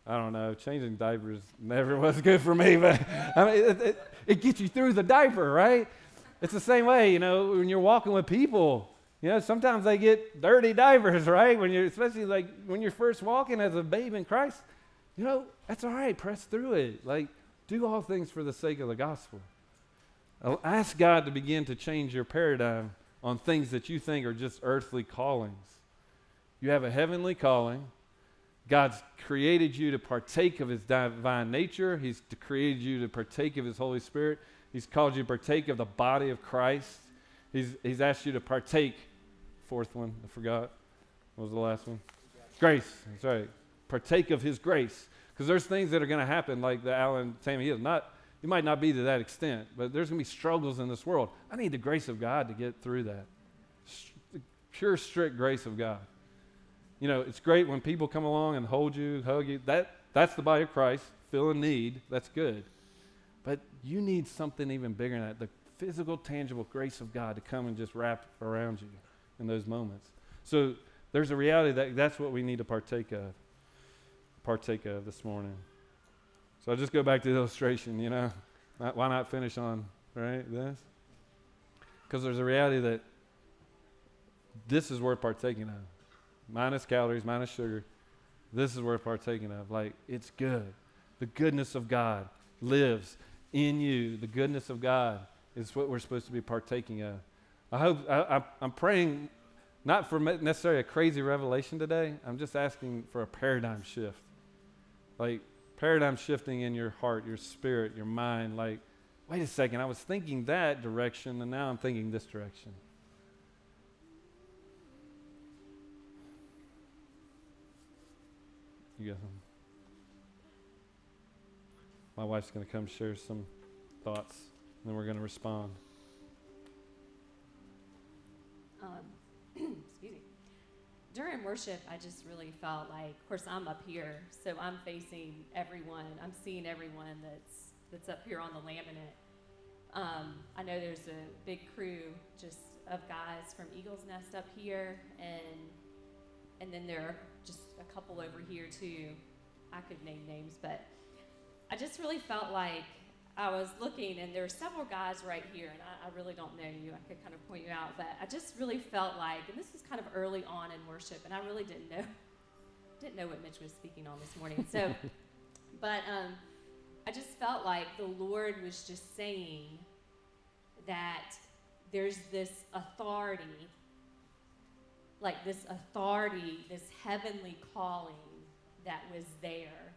I don't know, changing diapers never was good for me, but I mean, it, it, it gets you through the diaper, right? It's the same way, you know, when you're walking with people, you know, sometimes they get dirty diapers, right? When you're, especially like when you're first walking as a babe in Christ, you know, that's all right, press through it. Like, do all things for the sake of the gospel. I'll ask God to begin to change your paradigm on things that you think are just earthly callings. You have a heavenly calling. God's created you to partake of his divine nature. He's created you to partake of his Holy Spirit. He's called you to partake of the body of Christ. He's, he's asked you to partake. Fourth one, I forgot. What was the last one? Grace. That's right. Partake of his grace. Because there's things that are going to happen like the Alan Tammy Hill. Not, it might not be to that extent, but there's going to be struggles in this world. I need the grace of God to get through that. The pure, strict grace of God. You know, it's great when people come along and hold you, hug you. That, that's the body of Christ. Feel a need. That's good. But you need something even bigger than that. The physical, tangible grace of God to come and just wrap around you in those moments. So there's a reality that that's what we need to partake of. partake of this morning. So I'll just go back to the illustration, you know. Why not finish on, right, this? Because there's a reality that this is worth partaking of. Minus calories, minus sugar. This is worth partaking of. Like, it's good. The goodness of God lives in you. The goodness of God is what we're supposed to be partaking of. I hope, I, I, I'm praying not for necessarily a crazy revelation today. I'm just asking for a paradigm shift. Like, paradigm shifting in your heart, your spirit, your mind. Like, wait a second, I was thinking that direction, and now I'm thinking this direction. You got some? My wife's going to come share some thoughts, and then we're going to respond. Um, excuse me. During worship, I just really felt like, of course, I'm up here, so I'm facing everyone. I'm seeing everyone that's that's up here on the laminate. Um, I know there's a big crew just of guys from Eagles Nest up here, and and then there are just a couple over here too. I could name names, but I just really felt like I was looking, and there were several guys right here, and I, I really don't know you. I could kind of point you out, but I just really felt like, and this was kind of early on in worship, and I really didn't know didn't know what Mitch was speaking on this morning. So, but um, I just felt like the Lord was just saying that there's this authority, like this authority, this heavenly calling that was there,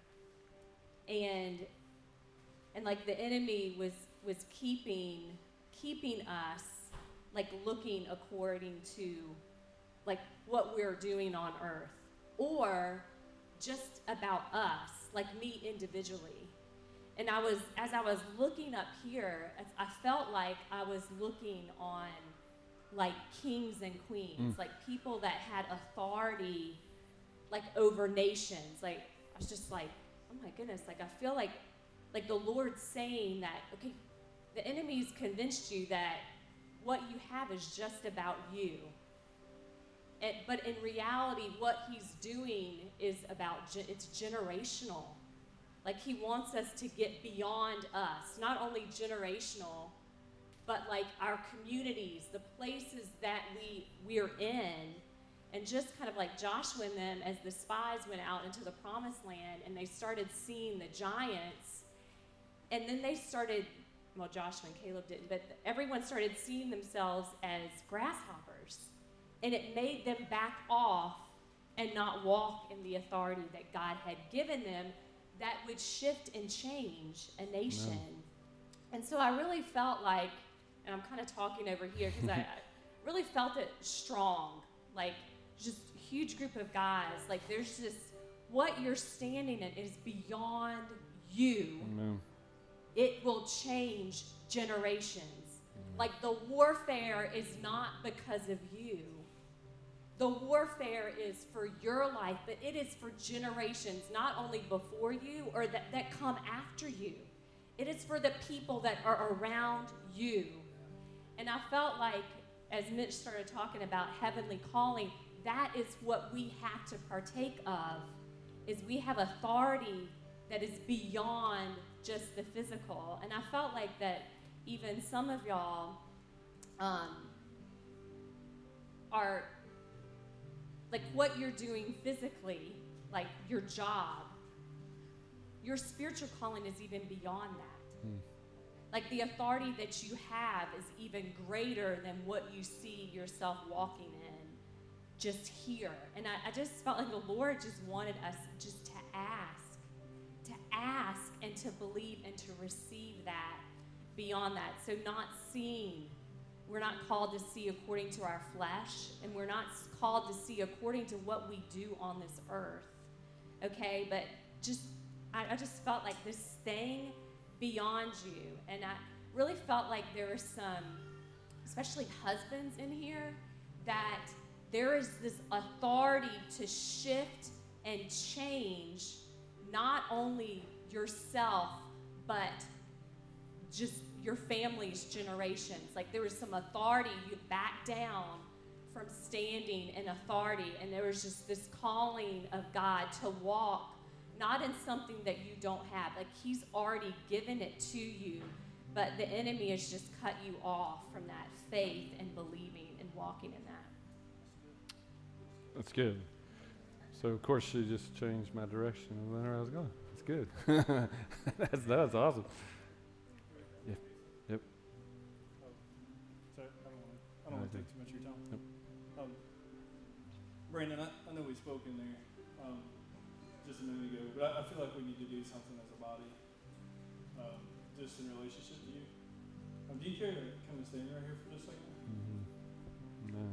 and and like the enemy was was keeping keeping us like looking according to like what we're doing on earth, or just about us, like me individually. And I was, as I was looking up here, I felt like I was looking on like kings and queens, mm. like people that had authority like over nations. Like I was just like, oh my goodness, like I feel like like the Lord's saying that, okay, the enemy's convinced you that what you have is just about you. And, but in reality, what he's doing is about, ge- it's generational. Like he wants us to get beyond us, not only generational, but like our communities, the places that we, we're in. And just kind of like Joshua and them, as the spies went out into the promised land and they started seeing the giants, and then they started, well, Joshua and Caleb didn't, but everyone started seeing themselves as grasshoppers. And it made them back off and not walk in the authority that God had given them that would shift and change a nation. Amen. And so I really felt like, and I'm kind of talking over here because I, I really felt it strong, like just a huge group of guys. Like there's just, what you're standing in is beyond you. Amen. It will change generations. Amen. Like the warfare is not because of you. The warfare is for your life, but it is for generations, not only before you or that, that come after you. It is for the people that are around you. And I felt like, as Mitch started talking about heavenly calling, that is what we have to partake of, is we have authority that is beyond just the physical. And I felt like that even some of y'all um, are, like what you're doing physically, like your job, your spiritual calling is even beyond that. Hmm. Like the authority that you have is even greater than what you see yourself walking in just here. And I, I just felt like the Lord just wanted us just to ask, to ask and to believe and to receive that beyond that. So not seeing, we're not called to see according to our flesh, and we're not called to see according to what we do on this earth, okay? But just, I, I just felt like this thing beyond you. And I really felt like there were some, especially husbands in here, that there is this authority to shift and change not only yourself, but just your family's generations. Like there was some authority, you back down from standing in authority, and there was just this calling of God to walk not in something that you don't have. Like he's already given it to you, but the enemy has just cut you off from that faith and believing and walking in that. That's good. So of course she just changed my direction of where I was going. That's good. that's that's awesome. Yeah. Yep. Oh, sorry, I don't want to. I don't want to take too much of your time. Nope. Um, Brandon, I, I know we spoke in there um, just a minute ago, but I, I feel like we need to do something as a body, um, just in relationship to you. Um, do you care to come and stand right here for just a second? Mm-hmm. No.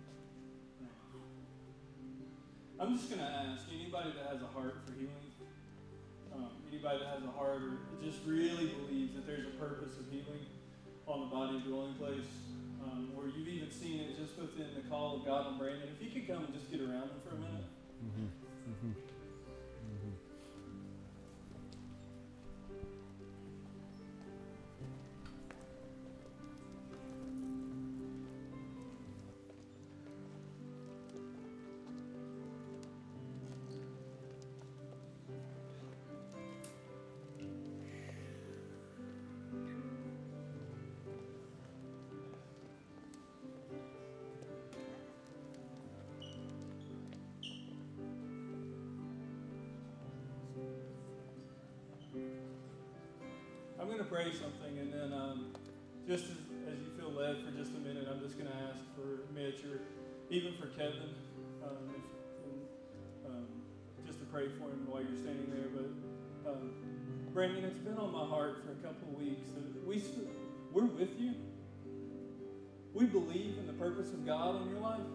I'm just going to ask anybody that has a heart for healing, um, anybody that has a heart or just really believes that there's a purpose of healing on the body and dwelling place, um, or you've even seen it just within the call of God on Brandon, if you could come and just get around him for a minute. Mm-hmm. Mm-hmm. Mm-hmm. I'm going to pray something, and then um, just as, as you feel led for just a minute, I'm just going to ask for Mitch or even for Kevin, um, if, and, um, just to pray for him while you're standing there. But um, Brandon, it's been on my heart for a couple of weeks that we, we're with you. We believe in the purpose of God on your life.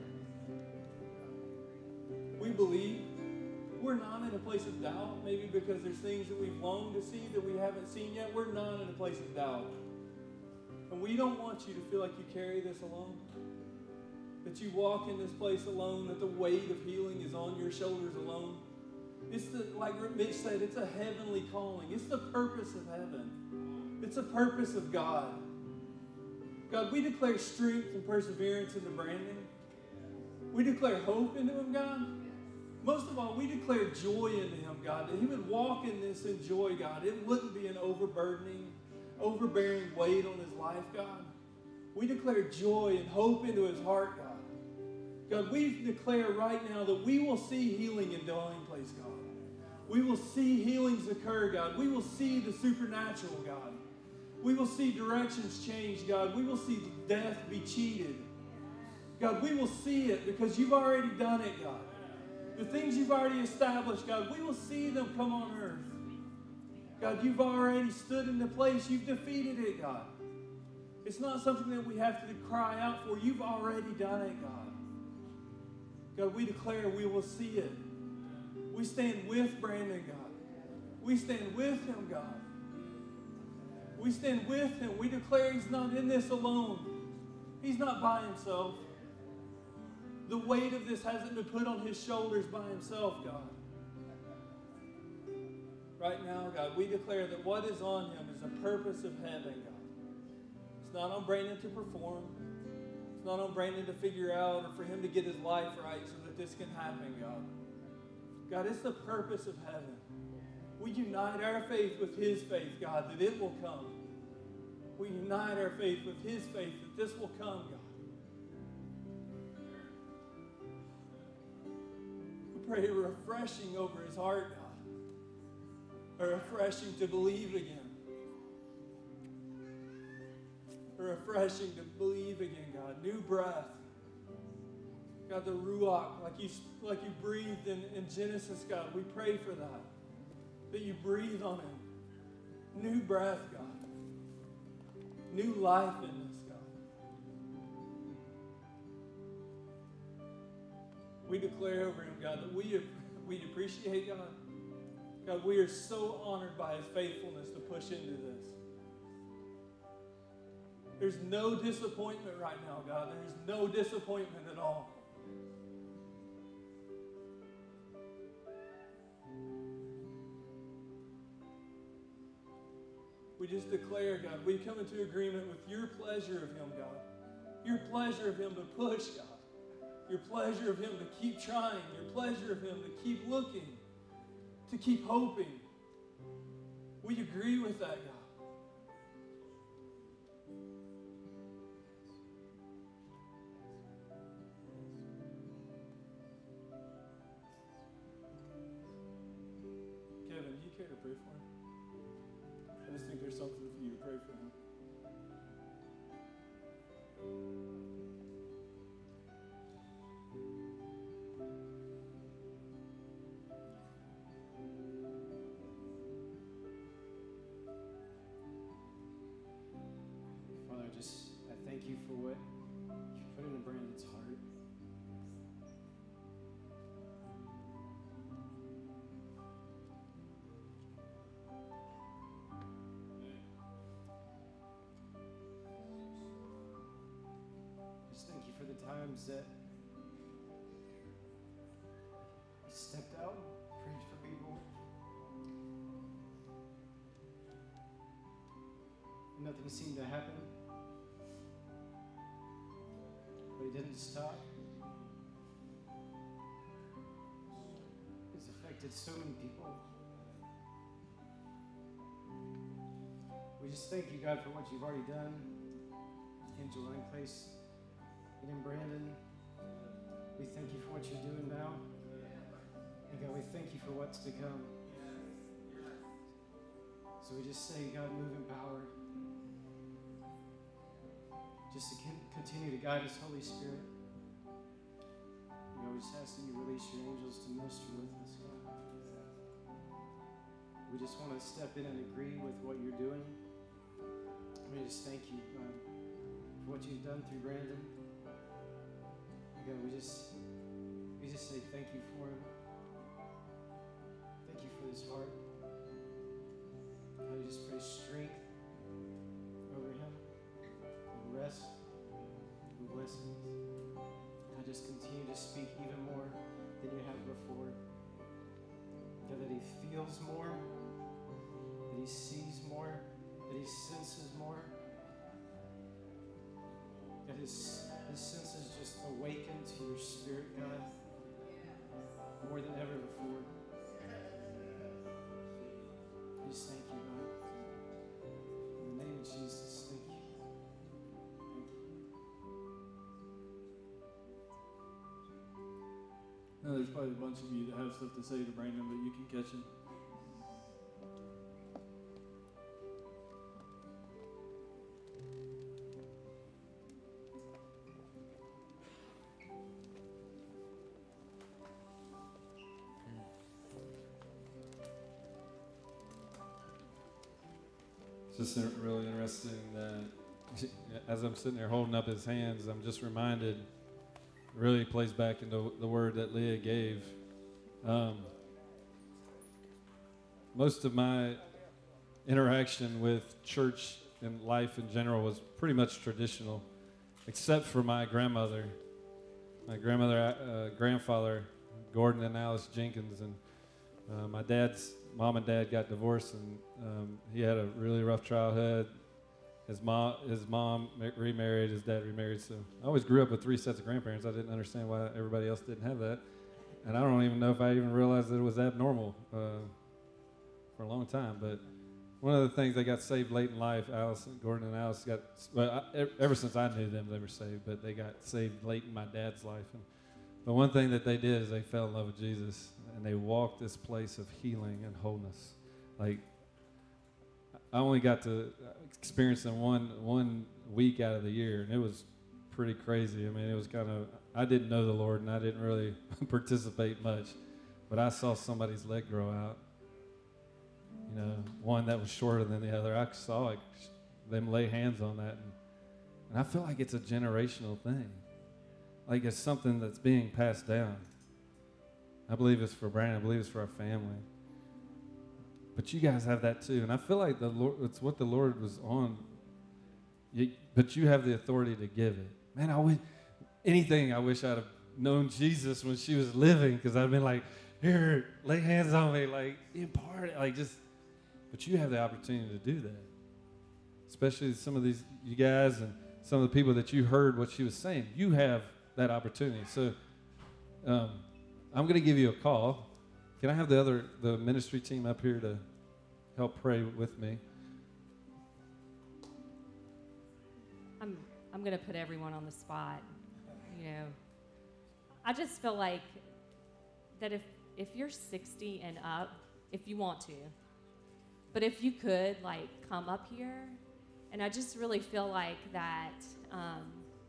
We believe. We're not in a place of doubt, maybe because there's things that we've longed to see that we haven't seen yet. We're not in a place of doubt. And we don't want you to feel like you carry this alone. That you walk in this place alone, that the weight of healing is on your shoulders alone. It's the, like Mitch said, it's a heavenly calling. It's the purpose of heaven. It's a purpose of God. God, we declare strength and perseverance into Brandon. We declare hope into him, God. Most of all, we declare joy into him, God, that he would walk in this in joy, God. It wouldn't be an overburdening, overbearing weight on his life, God. We declare joy and hope into his heart, God. God, we declare right now that we will see healing in dwelling place, God. We will see healings occur, God. We will see the supernatural, God. We will see directions change, God. We will see death be cheated. God, we will see it because you've already done it, God. The things you've already established, God, we will see them come on earth. God, you've already stood in the place. You've defeated it, God. It's not something that we have to cry out for. You've already done it, God. God, we declare we will see it. We stand with Brandon, God. We stand with him, God. We stand with him. We declare he's not in this alone. He's not by himself. The weight of this hasn't been put on his shoulders by himself, God. Right now, God, we declare that what is on him is a purpose of heaven, God. It's not on Brandon to perform. It's not on Brandon to figure out or for him to get his life right so that this can happen, God. God, it's the purpose of heaven. We unite our faith with His faith, God, that it will come. We unite our faith with His faith that this will come, God. We pray a refreshing over his heart, God. A refreshing to believe again. A refreshing to believe again, God. New breath. God, the Ruach, like you, like you breathed in, in Genesis, God, we pray for that. That you breathe on him. New breath, God. New life in us, God. We declare over him, God, that we, we appreciate God. God, we are so honored by his faithfulness to push into this. There's no disappointment right now, God. There's no disappointment at all. We just declare, God, we come into agreement with your pleasure of him, God. Your pleasure of him to push, God. Your pleasure of him to keep trying. Your pleasure of him to keep looking. To keep hoping. We agree with that, God. Kevin, do you care to pray for him? I just think there's something for you to pray for him. Father, I just, I thank you for what you put into Brandon's heart. Just thank you for the times that he stepped out, preached for people. Nothing seemed to happen. But he didn't stop. It's affected so many people. We just thank you, God, for what you've already done in July Place and in Brandon. We thank you for what you're doing now. And God, we thank you for what's to come. So we just say, God, move in power. Just to continue to guide us, Holy Spirit. God, we just ask that you release your angels to minister with us, God. We just want to step in and agree with what you're doing. We just thank you, God, for what you've done through Brandon. God, we just we just say thank you for him. Thank you for his heart. God, we just pray strength over him. Rest and blessings. God, just continue to speak even more than you have before. God, that he feels more, that he sees more, that he senses more. God, his, his senses just awaken to your spirit, God, more than ever before. We just thank you, God. In the name of Jesus, thank you. Now, there's probably a bunch of you that have stuff to say to Brandon, but you can catch him. It's just really interesting that as I'm sitting there holding up his hands, I'm just reminded, really plays back into the word that Leah gave. Um, most of my interaction with church and life in general was pretty much traditional, except for my grandmother, my grandmother, uh, grandfather, Gordon and Alice Jenkins, and uh, my dad's mom and dad got divorced, and um, he had a really rough childhood. His mom, his mom remarried, his dad remarried. So I always grew up with three sets of grandparents. I didn't understand why everybody else didn't have that. and I don't even know if I even realized that it was abnormal uh, for a long time. But one of the things, they got saved late in life. Alice, Gordon and Alice got, well, I, ever since I knew them, they were saved, but they got saved late in my dad's life. And, but one thing that they did is they fell in love with Jesus, and they walked this place of healing and wholeness. Like, I only got to experience them one one week out of the year, and it was pretty crazy. I mean, it was kind of, I didn't know the Lord, and I didn't really participate much, but I saw somebody's leg grow out. You know, one that was shorter than the other. I saw it, them lay hands on that, and, and I feel like it's a generational thing. Like it's something that's being passed down. I believe it's for Brandon. I believe it's for our family. But you guys have that too, and I feel like the Lord, it's what the Lord was on. You, but you have the authority to give it. Man, I wish anything. I wish I'd have known Jesus when she was living, because I'd been like, here, lay hands on me, like impart it, like just. But you have the opportunity to do that, especially some of these you guys and some of the people that you heard what she was saying. You have that opportunity. So um, I'm going to give you a call. Can I have the other the ministry team up here to help pray with me? I'm I'm gonna put everyone on the spot. You know, I just feel like that if if you're sixty and up, if you want to, but if you could, like, come up here, and I just really feel like that, um,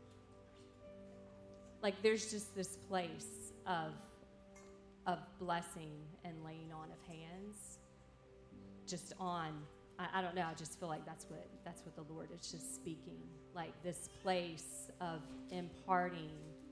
like there's just this place of of blessing and laying on of hands, just on. I, I don't know. I just feel like that's what that's what the Lord is just speaking. Like this place of imparting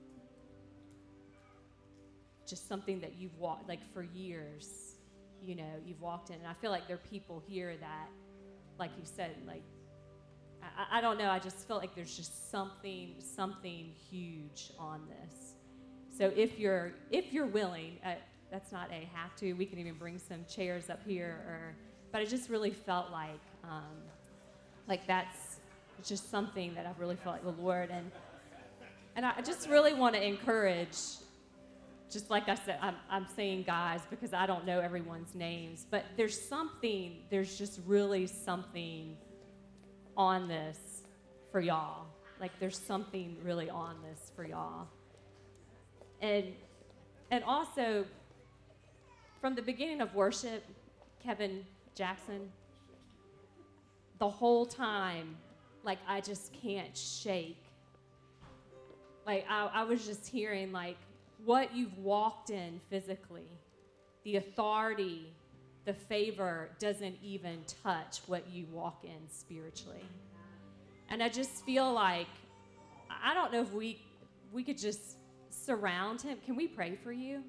just something that you've walked, like for years, you know, you've walked in. And I feel like there are people here that, like you said, like, I, I don't know. I just feel like there's just something, something huge on this. So if you're, if you're willing, uh, that's not a have to. We can even bring some chairs up here, or, but I just really felt like, um, like that's just something that I've really felt like the Lord, and and I just really want to encourage. Just like I said, I'm I'm saying guys because I don't know everyone's names, but there's something. There's just really something on this for y'all. Like there's something really on this for y'all. And and also, from the beginning of worship, Kevin Jackson, the whole time, like I just can't shake. Like I, I was just hearing like what you've walked in physically, the authority, the favor doesn't even touch what you walk in spiritually. And I just feel like, I don't know if we we could just surround him. Can we pray for you?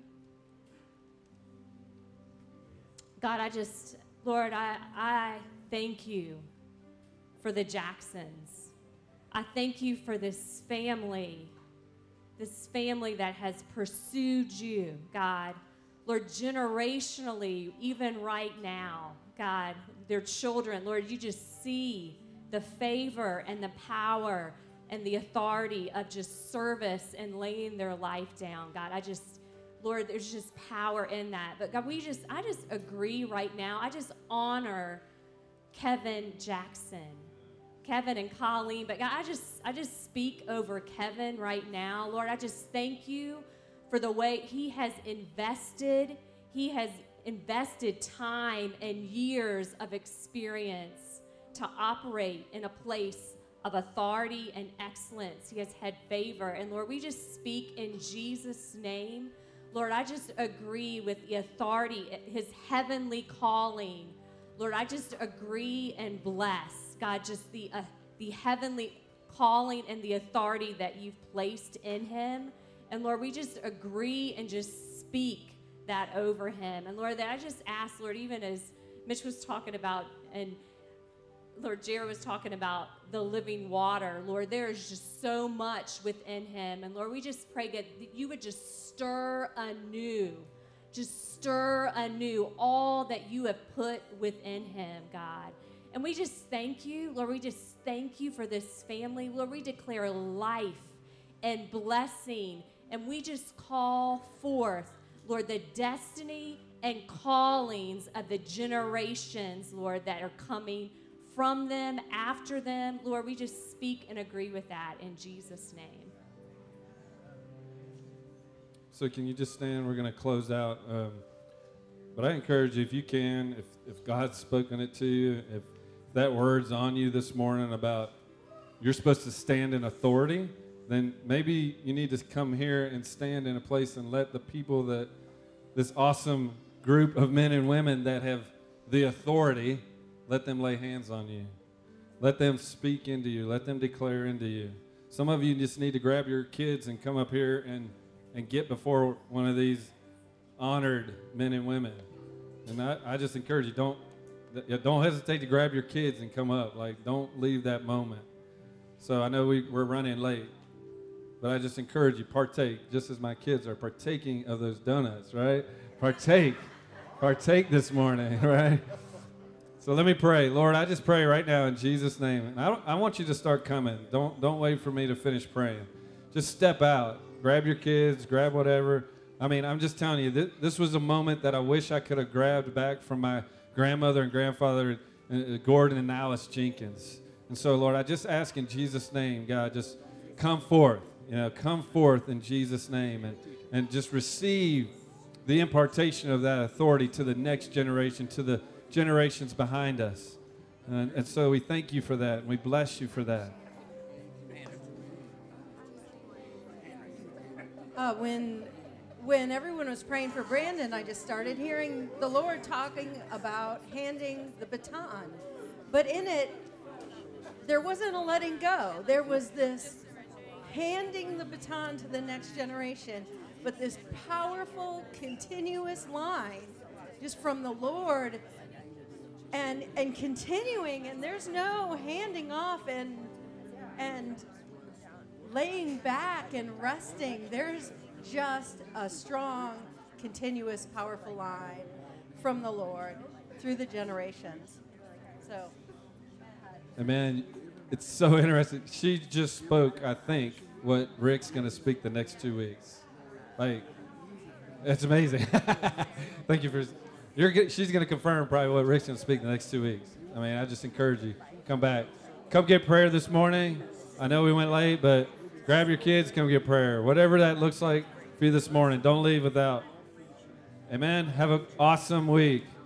God, I just, Lord, I, I thank you for the Jacksons. I thank you for this family, this family that has pursued you, God. Lord, generationally, even right now, God, their children, Lord, you just see the favor and the power and the authority of just service and laying their life down, God. I just, Lord, there's just power in that. But God, we just, I just agree right now. I just honor Kevin Jackson, Kevin and Colleen. But God, I just, I just speak over Kevin right now. Lord, I just thank you for the way he has invested. He has invested time and years of experience to operate in a place of authority and excellence. He has had favor. And Lord, we just speak in Jesus' name. Lord, I just agree with the authority, his heavenly calling. Lord, I just agree and bless, God, just the uh, the heavenly calling and the authority that you've placed in him. And Lord, we just agree and just speak that over him. And Lord, that I just ask, Lord, even as Mitch was talking about, and Lord, Jared was talking about the living water. Lord, there is just so much within him. And Lord, we just pray God, that you would just stir anew, just stir anew all that you have put within him, God. And we just thank you, Lord, we just thank you for this family. Lord, we declare life and blessing, and we just call forth, Lord, the destiny and callings of the generations, Lord, that are coming from them, after them. Lord, we just speak and agree with that in Jesus' name. So can you just stand? We're going to close out. Um, but I encourage you, if you can, if, if God's spoken it to you, if that word's on you this morning about you're supposed to stand in authority, then maybe you need to come here and stand in a place and let the people that, this awesome group of men and women that have the authority, let them lay hands on you. Let them speak into you. Let them declare into you. Some of you just need to grab your kids and come up here and, and get before one of these honored men and women. And I, I just encourage you, don't, don't hesitate to grab your kids and come up. Like, don't leave that moment. So I know we, we're running late, but I just encourage you, partake, just as my kids are partaking of those donuts, right? Partake. Partake this morning, right? So let me pray. Lord, I just pray right now in Jesus' name. And I, don't, I want you to start coming. Don't, don't wait for me to finish praying. Just step out. Grab your kids. Grab whatever. I mean, I'm just telling you, this, this was a moment that I wish I could have grabbed back from my grandmother and grandfather, uh, Gordon and Alice Jenkins. And so, Lord, I just ask in Jesus' name, God, just come forth. You know, come forth in Jesus' name and, and just receive the impartation of that authority to the next generation, to the generations behind us. And, and so we thank you for that, and we bless you for that. Uh, when, when everyone was praying for Brandon, I just started hearing the Lord talking about handing the baton. But in it, there wasn't a letting go. There was this handing the baton to the next generation, but this powerful, continuous line just from the Lord and and continuing, and there's no handing off and and laying back and resting. There's just a strong, continuous, powerful line from the Lord through the generations. So, Amen. It's so interesting. She just spoke, I think, what Rick's going to speak the next two weeks. Like, it's amazing. Thank you for. You're. get- She's going to confirm probably what Rick's going to speak the next two weeks. I mean, I just encourage you, come back, come get prayer this morning. I know we went late, but grab your kids, come get prayer. Whatever that looks like for you this morning, don't leave without. Amen. Have an awesome week.